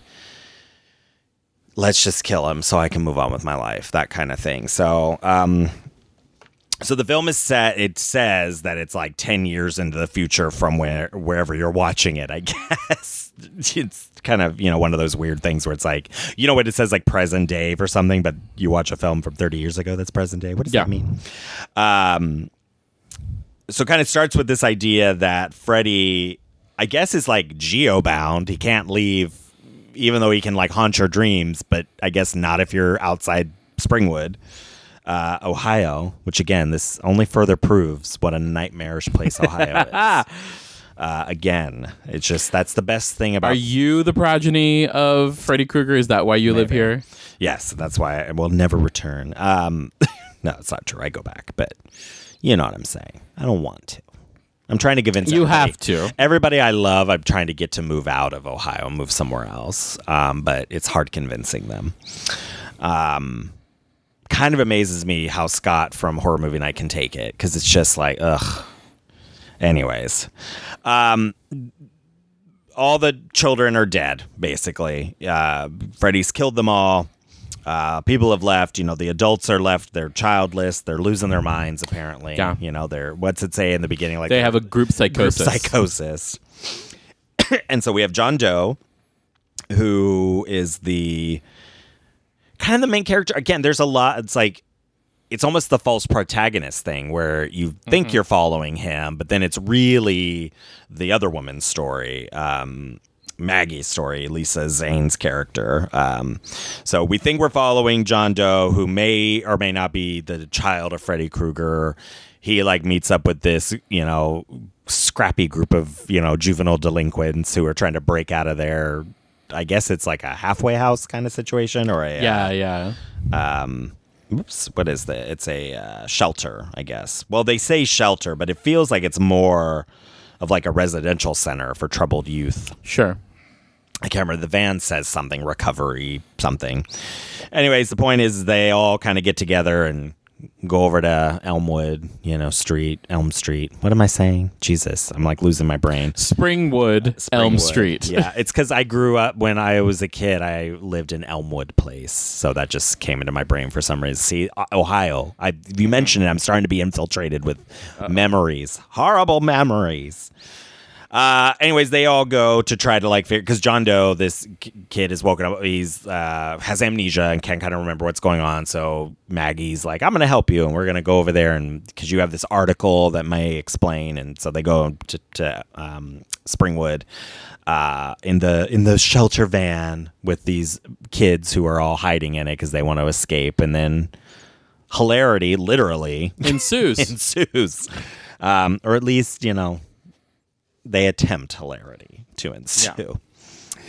let's just kill him so I can move on with my life, that kind of thing. So, um, so the film is set. It says that it's like ten years into the future from where wherever you're watching it, I guess. It's kind of, you know, one of those weird things where it's like, you know what, it says like present day for something, but you watch a film from thirty years ago that's present day. What does yeah. that mean? Um, so kind of starts with this idea that Freddy, I guess, is like geo-bound. He can't leave, even though he can like haunt your dreams, but I guess not if you're outside Springwood. Uh, Ohio, which again, this only further proves what a nightmarish place Ohio is. Uh, again, it's just that's the best thing about. Are you the progeny of Freddy Krueger? Is that why you Maybe. live here? Yes, that's why I will never return. Um, no, it's not true. I go back, but you know what I'm saying. I don't want to. I'm trying to convince you everybody. have to. Everybody I love, I'm trying to get to move out of Ohio, move somewhere else. Um, but it's hard convincing them. Um. Kind of amazes me how Scott from Horror Movie Night can take it because it's just like, ugh. Anyways, um, all the children are dead, basically. Uh, Freddy's killed them all. Uh, people have left. You know, the adults are left. They're childless. They're losing their minds, apparently. Yeah. You know, they're, what's it say in the beginning? Like they have a group psychosis. Group psychosis. And so we have John Doe, who is the... kind of the main character. Again, there's a lot. It's like, it's almost the false protagonist thing where you think mm-hmm. you're following him, but then it's really the other woman's story, um, Maggie's story, Lisa Zane's character. Um, so we think we're following John Doe, who may or may not be the child of Freddy Krueger. He like meets up with this, you know, scrappy group of, you know, juvenile delinquents who are trying to break out of their, I guess it's like a halfway house kind of situation, or a yeah, uh, yeah. Um, oops, what is that? It's a uh, shelter, I guess. Well, they say shelter, but it feels like it's more of like a residential center for troubled youth. Sure. I can't remember. The van says something, recovery something. Anyways, the point is they all kind of get together and go over to Elmwood, you know, Street, Elm Street. What am I saying? Jesus, I'm like losing my brain. Springwood, Springwood. Elm Street. Yeah, it's because I grew up, when I was a kid, I lived in Elmwood Place. So that just came into my brain for some reason. See, Ohio. I, you mentioned it. I'm starting to be infiltrated with Uh-oh. memories. Horrible memories. Uh, anyways, they all go to try to like figure, because John Doe, this k- kid, is woken up. He's uh, has amnesia and can't kind of remember what's going on. So Maggie's like, "I'm going to help you, and we're going to go over there, and because you have this article that may explain." And so they go to, to um, Springwood uh, in the in the shelter van with these kids who are all hiding in it because they want to escape, and then hilarity literally ensues. ensues, um, or at least, you know, they attempt hilarity to ensue.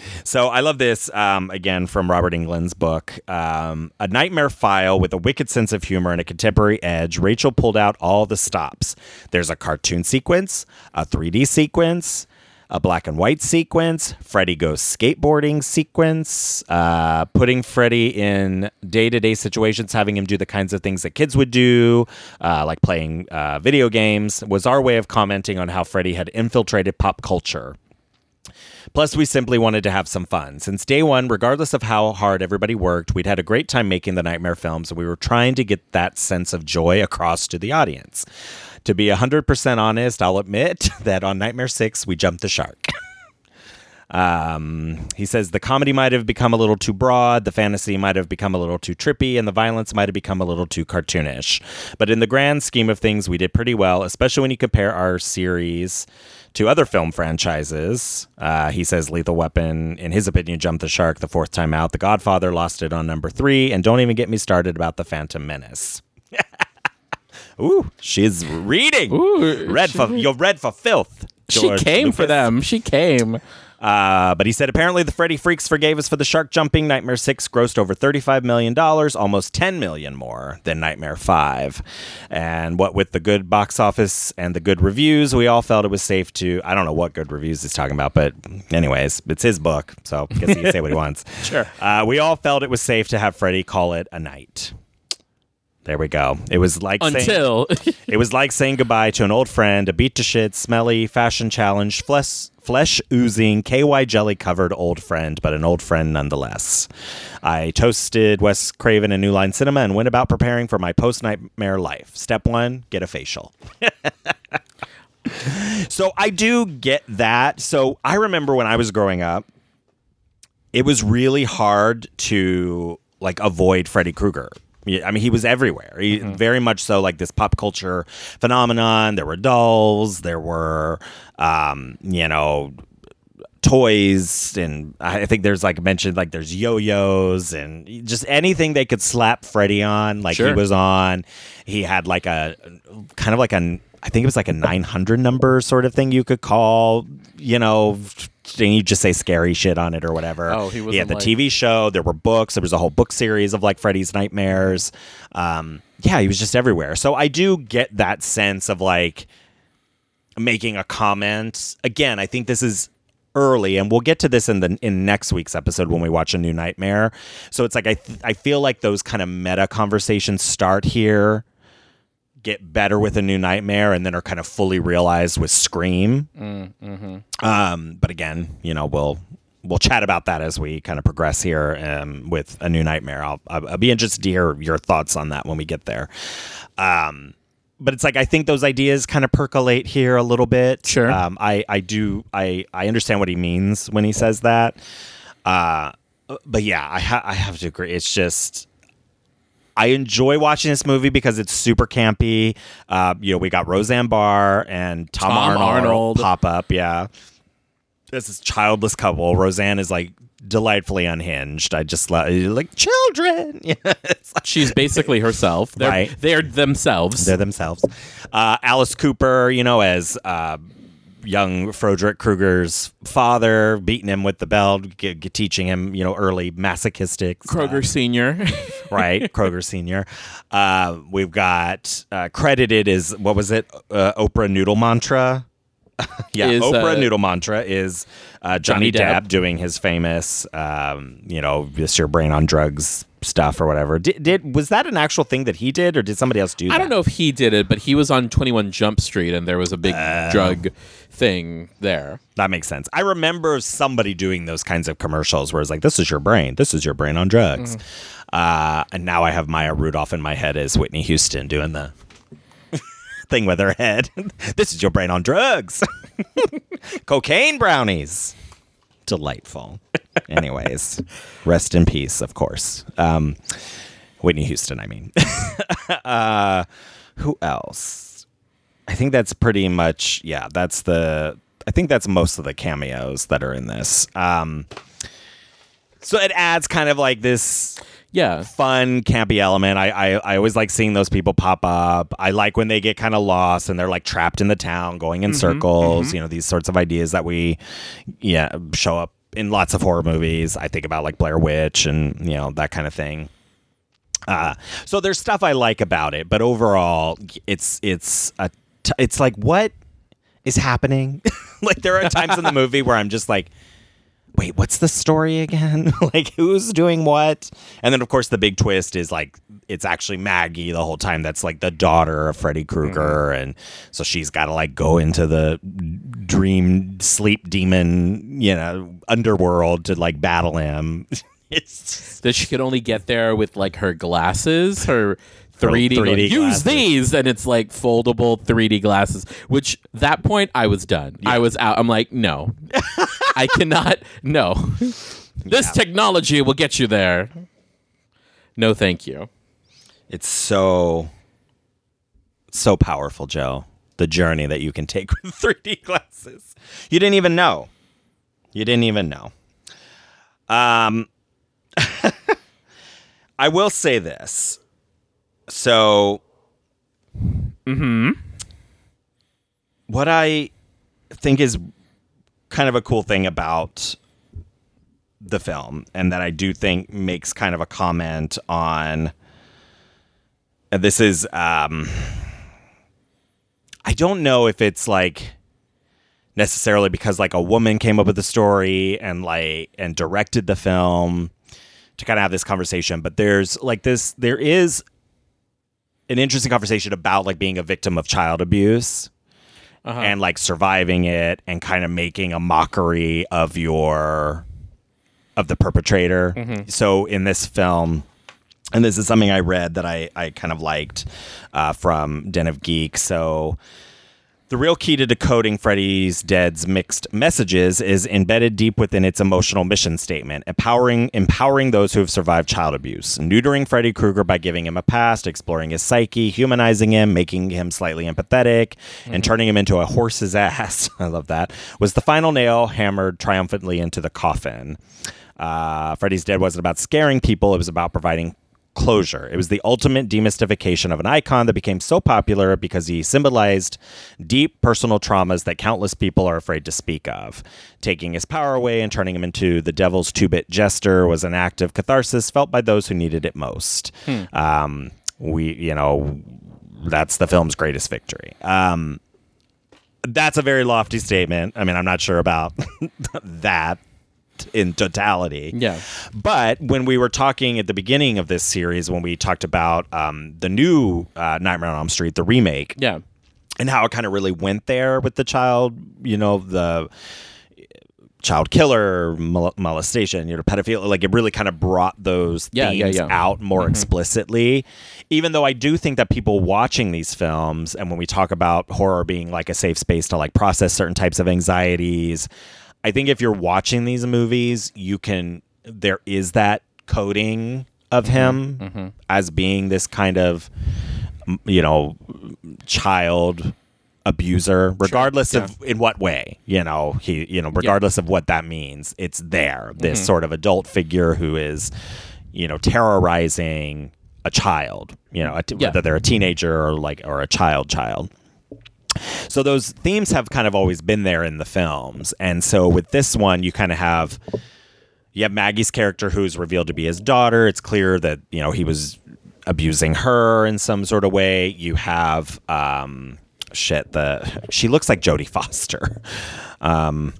So I love this, um, again, from Robert Englund's book. Um, a nightmare file with a wicked sense of humor and a contemporary edge. Rachel pulled out all the stops. There's a cartoon sequence, a three D sequence, a black and white sequence, Freddy goes skateboarding sequence, uh, putting Freddy in day-to-day situations, having him do the kinds of things that kids would do, uh, like playing uh, video games, was our way of commenting on how Freddy had infiltrated pop culture. Plus, we simply wanted to have some fun. Since day one, regardless of how hard everybody worked, we'd had a great time making the Nightmare films, and we were trying to get that sense of joy across to the audience. To be one hundred percent honest, I'll admit that on Nightmare six, we jumped the shark. um, he says the comedy might have become a little too broad, the fantasy might have become a little too trippy, and the violence might have become a little too cartoonish. But in the grand scheme of things, we did pretty well, especially when you compare our series to other film franchises. Uh, he says Lethal Weapon, in his opinion, jumped the shark the fourth time out. The Godfather lost it on number three, and don't even get me started about The Phantom Menace. Ooh, she's reading. Ooh, read she, for you're read for filth. George she came Lucas. for them. She came. Uh, but he said apparently the Freddy freaks forgave us for the shark jumping. Nightmare six grossed over thirty-five million dollars, almost ten million dollars more than Nightmare five. And what with the good box office and the good reviews, we all felt it was safe to, I don't know what good reviews he's talking about, but anyways, it's his book, so I guess he can say what he wants. Sure. Uh, we all felt it was safe to have Freddy call it a night. There we go. It was like Until saying, it was like saying goodbye to an old friend, a beat to shit, smelly, fashion challenged, flesh flesh oozing, K Y jelly covered old friend, but an old friend nonetheless. I toasted Wes Craven and New Line Cinema and went about preparing for my post nightmare life. Step one: get a facial. So I do get that. So I remember when I was growing up, it was really hard to like avoid Freddy Krueger. I mean, he was everywhere. He, mm-hmm. Very much so like this pop culture phenomenon. There were dolls. There were, um, you know, toys. And I think there's like mentioned, like there's yo-yos and just anything they could slap Freddy on. Like sure. He was on. He had like a kind of like a, I think it was like a nine hundred number sort of thing you could call, you know, and you just say scary shit on it or whatever. Oh, he was. He had the like... T V show. There were books. There was a whole book series of like Freddy's Nightmares. Um, yeah, he was just everywhere. So I do get that sense of like making a comment. Again, I think this is early, and we'll get to this in the in next week's episode when we watch A New Nightmare. So it's like I th- I feel like those kind of meta conversations start here, get better with A New Nightmare, and then are kind of fully realized with Scream. Mm, mm-hmm. Um, but again, you know, we'll we'll chat about that as we kind of progress here um, with A New Nightmare. I'll, I'll I'll be interested to hear your thoughts on that when we get there. Um, but it's like I think those ideas kind of percolate here a little bit. Sure. Um, I I do I I understand what he means when he says that. Uh, but yeah, I ha- I have to agree. It's just. I enjoy watching this movie because it's super campy. Uh, you know, we got Roseanne Barr and Tom, Tom Arnold, Arnold pop up. Yeah, this is childless couple. Roseanne is like delightfully unhinged. I just love like children. like, She's basically herself. They're, right. They're themselves. They're themselves. Uh, Alice Cooper, you know, as. Uh, young Frederick Krueger's father, beating him with the belt, g- g- teaching him, you know, early masochistic Kroger stuff. Senior. Right, Kroger Senior. Uh, we've got uh, credited as, what was it, uh, Oprah Noodle Mantra? yeah, is, Oprah uh, Noodle Mantra is uh, Johnny, Johnny Depp. Depp doing his famous, um, you know, this your brain on drugs stuff or whatever. Did, did was that an actual thing that he did, or did somebody else do that? I don't know if he did it, but he was on twenty-one Jump Street, and there was a big Uh, drug thing there. That makes sense. I remember somebody doing those kinds of commercials where it's like, this is your brain. This is your brain on drugs. Mm-hmm. Uh, and now I have Maya Rudolph in my head as Whitney Houston doing the thing with her head. This is your brain on drugs. Cocaine brownies. Delightful. Anyways, rest in peace, of course. Um, Whitney Houston, I mean. uh, who else? I think that's pretty much, yeah, that's the, I think that's most of the cameos that are in this. Um, so it adds kind of like this yeah fun, campy element. I, I, I always like seeing those people pop up. I like when they get kind of lost and they're like trapped in the town going in mm-hmm, circles, mm-hmm. you know, these sorts of ideas that we, yeah, show up in lots of horror movies. I think about like Blair Witch and, you know, that kind of thing. Uh, so there's stuff I like about it, but overall, it's it's a t- it's like, what is happening? Like, there are times in the movie where I'm just like, wait, what's the story again? Like, who's doing what? And then, of course, the big twist is like, it's actually Maggie the whole time. That's like the daughter of Freddy Krueger. Mm-hmm. And so she's got to like go into the dream sleep demon, you know, underworld to like battle him. It's just... that she could only get there with like her glasses, her three D, three D like, use these, and it's like foldable three D glasses. Which that point I was done. Yeah. I was out. I'm like, no, I cannot. No, this yeah. technology will get you there. No, thank you. It's so so powerful, Joe. The journey that you can take with three D glasses. You didn't even know. You didn't even know. Um. I will say this. So, mm-hmm. what I think is kind of a cool thing about the film, and that I do think makes kind of a comment on, and this is, um, I don't know if it's like necessarily because like a woman came up with the story and like and directed the film to kind of have this conversation, but there's like this, there is an interesting conversation about like being a victim of child abuse uh-huh. and like surviving it and kind of making a mockery of your, of the perpetrator. Mm-hmm. So in this film, and this is something I read that I, I kind of liked uh, from Den of Geek. So the real key to decoding Freddy's Dead's mixed messages is embedded deep within its emotional mission statement, empowering empowering those who have survived child abuse, neutering Freddy Krueger by giving him a past, exploring his psyche, humanizing him, making him slightly empathetic, mm-hmm. and turning him into a horse's ass. I love that. Was the final nail hammered triumphantly into the coffin. Uh, Freddy's Dead wasn't about scaring people; it was about providing closure. It was the ultimate demystification of an icon that became so popular because he symbolized deep personal traumas that countless people are afraid to speak of. Taking his power away and turning him into the devil's two-bit jester was an act of catharsis felt by those who needed it most. Hmm. Um, we, you know, that's the film's greatest victory. Um, that's a very lofty statement. I mean, I'm not sure about that in totality. Yeah. But when we were talking at the beginning of this series, when we talked about um, the new uh, Nightmare on Elm Street, the remake, yeah, and how it kind of really went there with the child, you know, the child killer, mol- molestation, you know, pedophilia, like it really kind of brought those yeah, themes yeah, yeah. out more mm-hmm. explicitly. Even though I do think that people watching these films, and when we talk about horror being like a safe space to like process certain types of anxieties, I think if you're watching these movies, you can, there is that coding of him mm-hmm. as being this kind of, you know, child abuser, regardless sure. yeah. of in what way, you know, he, you know, regardless yeah. of what that means, it's there. This mm-hmm. sort of adult figure who is, you know, terrorizing a child, you know, a t- yeah. whether they're a teenager or like, or a child child. So those themes have kind of always been there in the films. And so with this one, you kind of have, you have Maggie's character who's revealed to be his daughter. It's clear that, you know, he was abusing her in some sort of way. You have, um, shit, the, she looks like Jodie Foster. Um,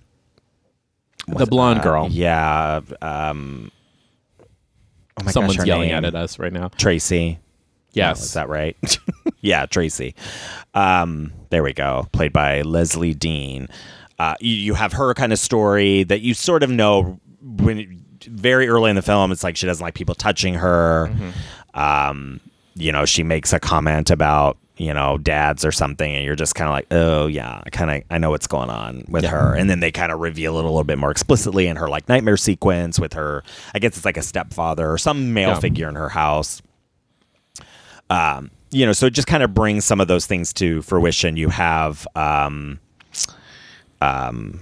the blonde uh, girl. Yeah. Um, oh my Someone's gosh, yelling name. at us right now. Tracy. Yes. Oh, is that right? Yeah, Tracy. Um, there we go. Played by Leslie Dean. Uh, you, you have her kind of story that you sort of know when very early in the film. It's like she doesn't like people touching her. Mm-hmm. Um, you know, she makes a comment about, you know, dads or something, and you're just kind of like, oh yeah, I kind of I know what's going on with yeah. her. And then they kind of reveal it a little bit more explicitly in her like nightmare sequence with her. I guess it's like a stepfather or some male yeah. figure in her house. Um, you know, so it just kind of brings some of those things to fruition. You have um, um,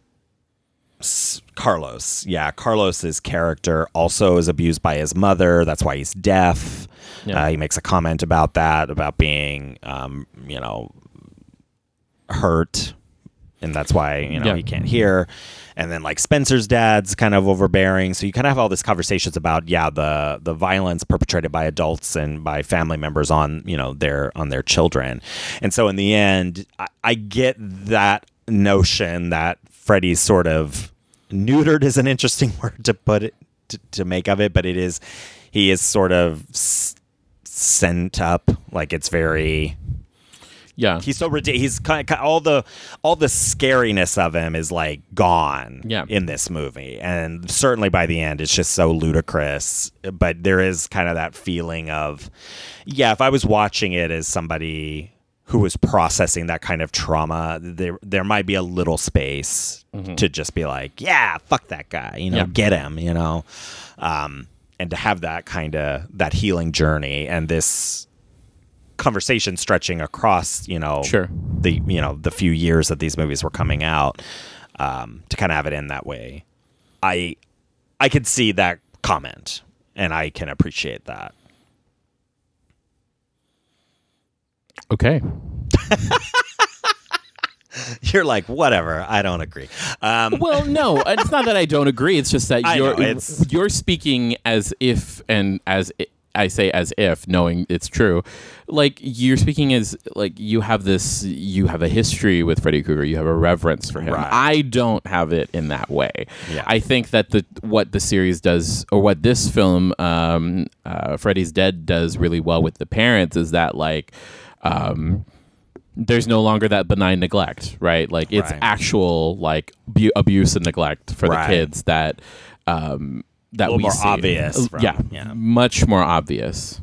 S- Carlos. Yeah, Carlos's character also is abused by his mother. That's why he's deaf. Yeah. Uh, he makes a comment about that, about being, um, you know, hurt and that's why, you know, Yeah. he can't hear. And then like Spencer's dad's kind of overbearing. So you kind of have all these conversations about, yeah, the the violence perpetrated by adults and by family members on, you know, their on their children. And so in the end, I, I get that notion that Freddy's sort of neutered is an interesting word to put it to, to make of it, but it is he is sort of s- sent up, like it's very. Yeah. He's so ridiculous. He's kind of, all the all the scariness of him is like gone Yeah. in this movie, and certainly by the end, it's just so ludicrous. But there is kind of that feeling of, yeah, if I was watching it as somebody who was processing that kind of trauma, there there might be a little space mm-hmm. to just be like, yeah, fuck that guy, you know, Yeah. get him, you know, um, and to have that kind of that healing journey and this conversation stretching across, you know, Sure. the you know the few years that these movies were coming out, um, to kind of have it in that way. I I could see that comment, and I can appreciate that. Okay. You're like, whatever. I don't agree. Um, Well, no, it's not that I don't agree. It's just that I you're know, it's- you're speaking as if, and as I I say as if, knowing it's true. Like you're speaking as like you have this, you have a history with Freddy Krueger. You have a reverence for him. Right. I don't have it in that way. Yeah. I think that the what the series does, or what this film, um, uh, Freddy's Dead, does really well with the parents is that like. Um, there's no longer that benign neglect, right? Like it's Right. actual like bu- abuse and neglect for Right. the kids that um, that A little we more see. obvious Uh, from- yeah, yeah. much more obvious.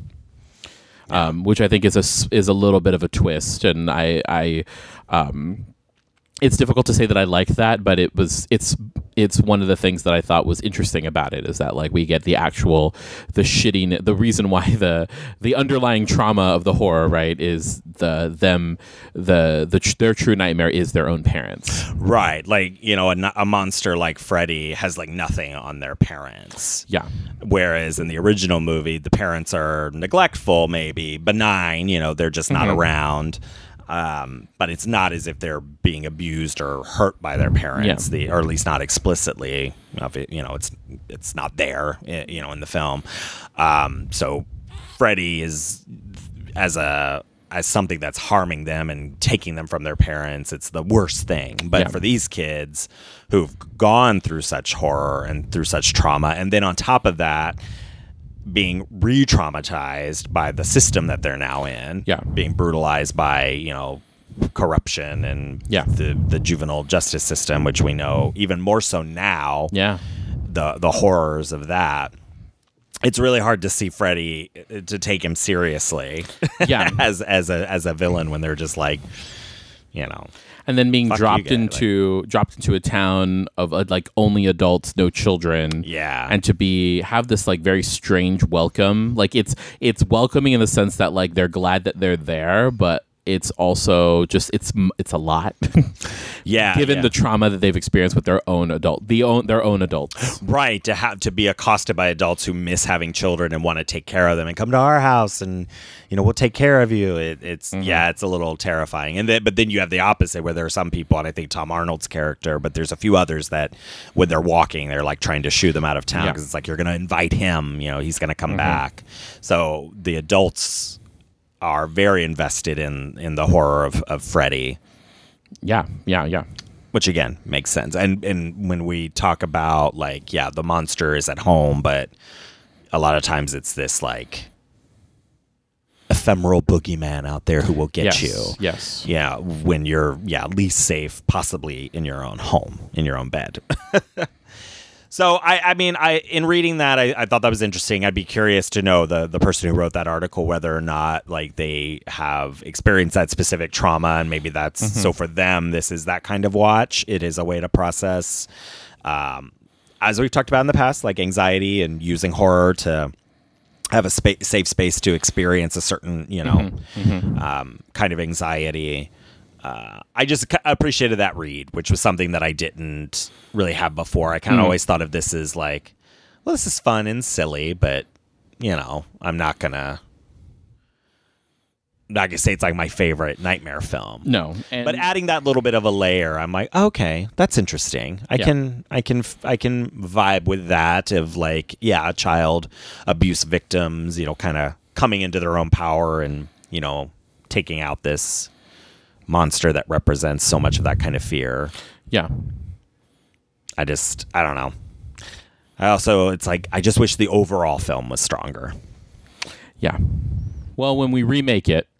Um, which I think is a s- is a little bit of a twist, and I I um, it's difficult to say that I like that, but it was it's it's one of the things that I thought was interesting about it is that like we get the actual the shitty the reason why the the underlying trauma of the horror, right, is the them the the tr- their true nightmare is their own parents. right. Like, you know, a, a monster like Freddy has like nothing on their parents. Yeah. Whereas in the original movie, the parents are neglectful, maybe benign, you know, they're just not Mm-hmm. around. Um, but it's not as if they're being abused or hurt by their parents, Yeah. the or at least not explicitly. You know, it's it's not there, you know, in the film. Um, so Freddy is as a as something that's harming them and taking them from their parents. It's the worst thing. But Yeah. for these kids who've gone through such horror and through such trauma, and then on top of that, being re-traumatized by the system that they're now in, Yeah. being brutalized by, you know, corruption and Yeah. the the juvenile justice system, which we know even more so now, Yeah. the the horrors of that. It's really hard to see Freddy, to take him seriously Yeah. as as a as a villain when they're just like, you know, And then being Fuck you dropped guys, into dropped into a town of uh, like only adults, no children. Yeah. and to be have this like very strange welcome. Like it's it's welcoming in the sense that like they're glad that they're there, but it's also just it's m- it's a lot. yeah, Given yeah. the trauma that they've experienced with their own adult, the own their own adults. Right, to have to be accosted by adults who miss having children and want to take care of them and come to our house and, you know, we'll take care of you. It, it's Mm-hmm. yeah, it's a little terrifying. And then but then you have the opposite where there are some people, and I think Tom Arnold's character, but there's a few others that when they're walking, they're like trying to shoo them out of town Yeah. because it's like you're going to invite him, you know, he's going to come Mm-hmm. back. So the adults are very invested in in the horror of, of Freddy. Yeah, yeah, yeah. Which again makes sense. And and when we talk about like, yeah, the monster is at home, but a lot of times it's this like ephemeral boogeyman out there who will get Yes, you. yes. Yeah, when you're yeah, least safe, possibly in your own home, in your own bed. So I, I mean, I in reading that, I, I thought that was interesting. I'd be curious to know the the person who wrote that article whether or not like they have experienced that specific trauma, and maybe that's so for them. This is that kind of watch. It is a way to process, um, as we've talked about in the past, like anxiety and using horror to have a spa- safe space to experience a certain, you know, um, kind of anxiety. Uh, I just c- appreciated that read, which was something that I didn't really have before. I kind of Mm. always thought of this as like, well, this is fun and silly, but, you know, I'm not going to not gonna say it's like my favorite Nightmare film. No, and But adding that little bit of a layer, I'm like, okay, that's interesting. I Yeah. can, I can, I can vibe with that. Of like, yeah, child abuse victims, you know, kind of coming into their own power and you know taking out this monster that represents so much of that kind of fear. yeah, I just, I don't know. I also, it's like, I just wish the overall film was stronger. yeah. Well, when we remake it,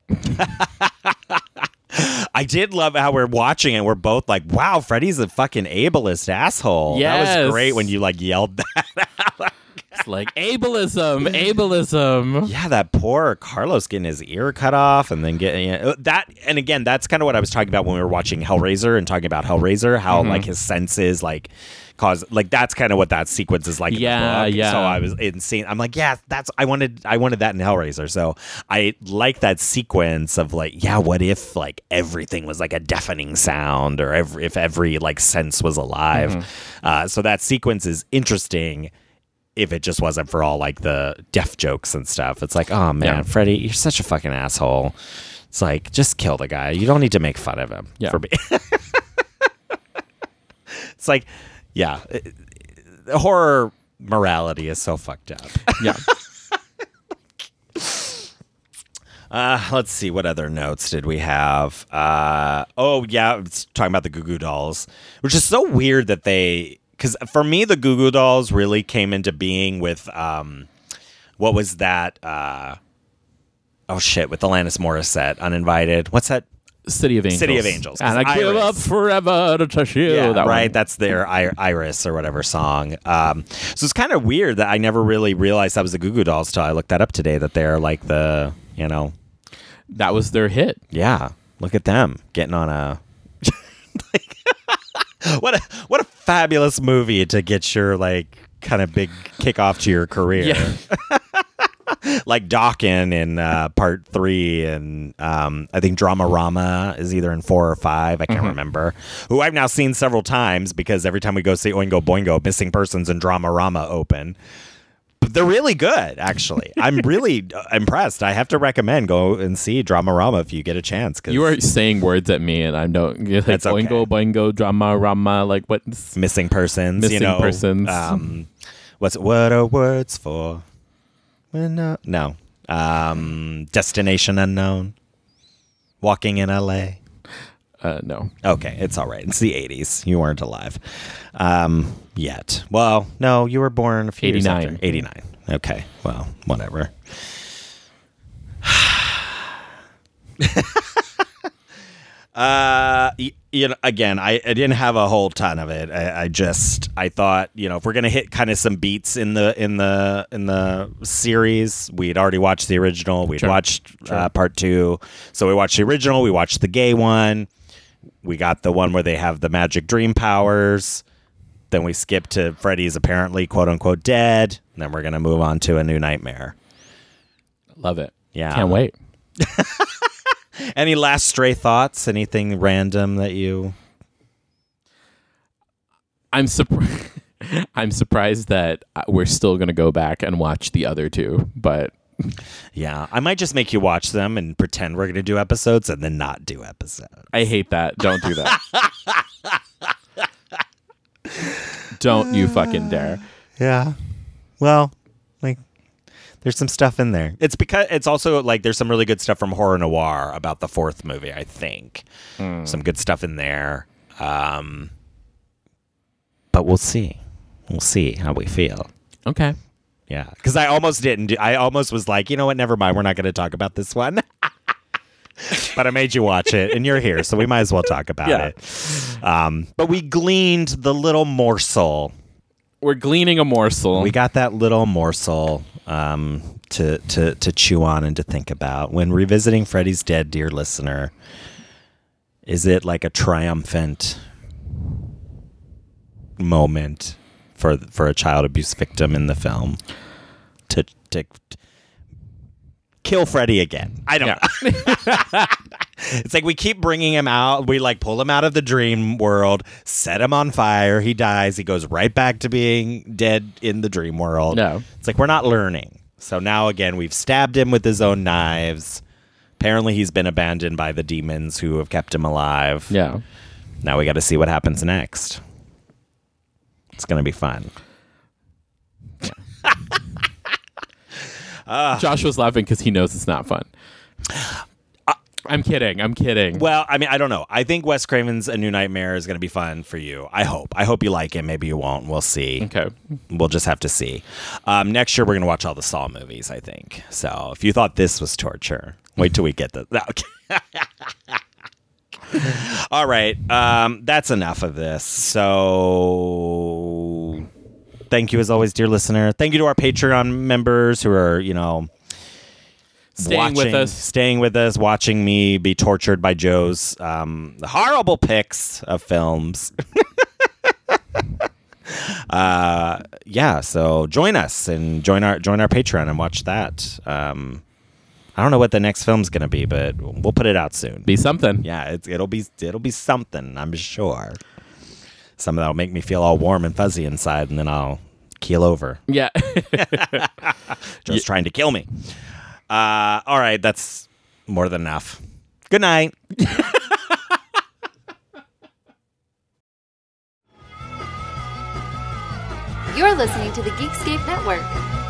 I did love how we're watching it. We're both like, wow, Freddy's a fucking ableist asshole. That Yes. was great when you like yelled that. it's like ableism, ableism. Yeah, that poor Carlos getting his ear cut off and then getting you know, that. And again, that's kind of what I was talking about when we were watching Hellraiser and talking about Hellraiser, how Mm-hmm. like his senses like cause like that's kind of what that sequence is like. Yeah, in the book. yeah. So I was insane. I'm like, yeah, that's I wanted I wanted that in Hellraiser. So I like that sequence of like, yeah, what if like everything was like a deafening sound or every, if every like sense was alive. Mm-hmm. Uh, so that sequence is interesting. If it just wasn't for all like the deaf jokes and stuff, it's like, oh man, Yeah. Freddy, you're such a fucking asshole. It's like, just kill the guy. You don't need to make fun of him. Yeah. For me. It's like, yeah, it- it- horror morality is so fucked up. Yeah. Uh, let's see, what other notes did we have? Uh, oh yeah, it's talking about the Goo Goo Dolls, which is so weird that they. Because for me, the Goo Goo Dolls really came into being with, um, what was that? Uh, oh, shit, with Alanis Morissette, Uninvited. What's that? City of Angels. City of Angels. And I give Iris. up forever to touch you. Yeah, that right. One. That's their I- Iris or whatever song. Um, so it's kind of weird that I never really realized that was the Goo Goo Dolls till I looked that up today, that they're like the, you know, That was their hit. yeah, look at them getting on a... like, what a what a fabulous movie to get your like kind of big kickoff to your career. Yeah. Like Dawkins in uh, part three, and um, I think Dramarama is either in four or five. I can't remember. Who I've now seen several times because every time we go see Oingo Boingo, Missing Persons and Dramarama open. But they're really good, actually. I'm really uh, impressed. I have to recommend go and see Dramarama if you get a chance. Cause You are saying words at me, and I don't. You're like That's okay. boingo, boingo, drama, rama. Like what's Missing Persons, Missing you know, Persons. Um, what's what are words for? When uh, no, um, Destination Unknown. Walking in L A. uh, no. Okay, it's all right. It's the eighties. You weren't alive um, yet. Well, no, you were born a few years eighty-nine. after. eighty-nine. Okay, well, whatever. Uh, y- you know, again, I, I didn't have a whole ton of it. I, I just I thought, you know, if we're gonna hit kind of some beats in the in the in the series, we'd already watched the original. We'd Sure. watched Sure. uh, part two, so we watched the original. We watched the gay one. We got the one where they have the magic dream powers. Then we skip to Freddy's apparently quote unquote dead. And then we're gonna move on to a new nightmare. Love it. Yeah. Can't wait. Any last stray thoughts? Anything random that you? I'm surprised. I'm surprised that uh, we're still going to go back and watch the other two, but Yeah, I might just make you watch them and pretend we're going to do episodes and then not do episodes. I hate that. Don't do that. Don't you fucking dare. Yeah. Well, like, there's some stuff in there. It's because it's also like there's some really good stuff from Horror Noir about the fourth movie, I think. Some good stuff in there. Um, but we'll see. We'll see how we feel. Okay. Yeah. Because I almost didn't. Do, I almost was like, you know what? Never mind. We're not going to talk about this one. But I made you watch it, and you're here, so we might as well talk about Yeah. it. Um, but we gleaned the little morsel. We're gleaning a morsel. We got that little morsel um, to, to, to chew on and to think about. When revisiting Freddy's Dead, dear listener, is it like a triumphant moment for for a child abuse victim in the film to, to, to kill Freddy again? I don't Yeah. know. It's like we keep bringing him out. We like pull him out of the dream world, set him on fire. He dies. He goes right back to being dead in the dream world. No. It's like we're not learning. So now again, we've stabbed him with his own knives Apparently, he's been abandoned by the demons who have kept him alive. Yeah. Now we got to see what happens next. It's going to be fun. uh, Josh was laughing because he knows it's not fun. Uh, I'm kidding. I'm kidding. Well, I mean, I don't know. I think Wes Craven's A New Nightmare is going to be fun for you. I hope. I hope you like it. Maybe you won't. We'll see. Okay. We'll just have to see. Um, next year, we're going to watch all the Saw movies, I think. So if you thought this was torture, wait till we get the... Okay. All right. Um, that's enough of this. So thank you as always, dear listener. Thank you to our Patreon members who are, you know, staying watching, with us, staying with us, watching me be tortured by Joe's um, horrible picks of films. uh, yeah. So join us and join our join our Patreon and watch that. Um, I don't know what the next film's gonna be, but we'll put it out soon. Be something. Yeah, it's, it'll be it'll be something. I'm sure. Some of that'll make me feel all warm and fuzzy inside, and then I'll keel over. Yeah, just trying to kill me. Uh, all right, that's more than enough. Good night. You're listening to the Geekscape Network.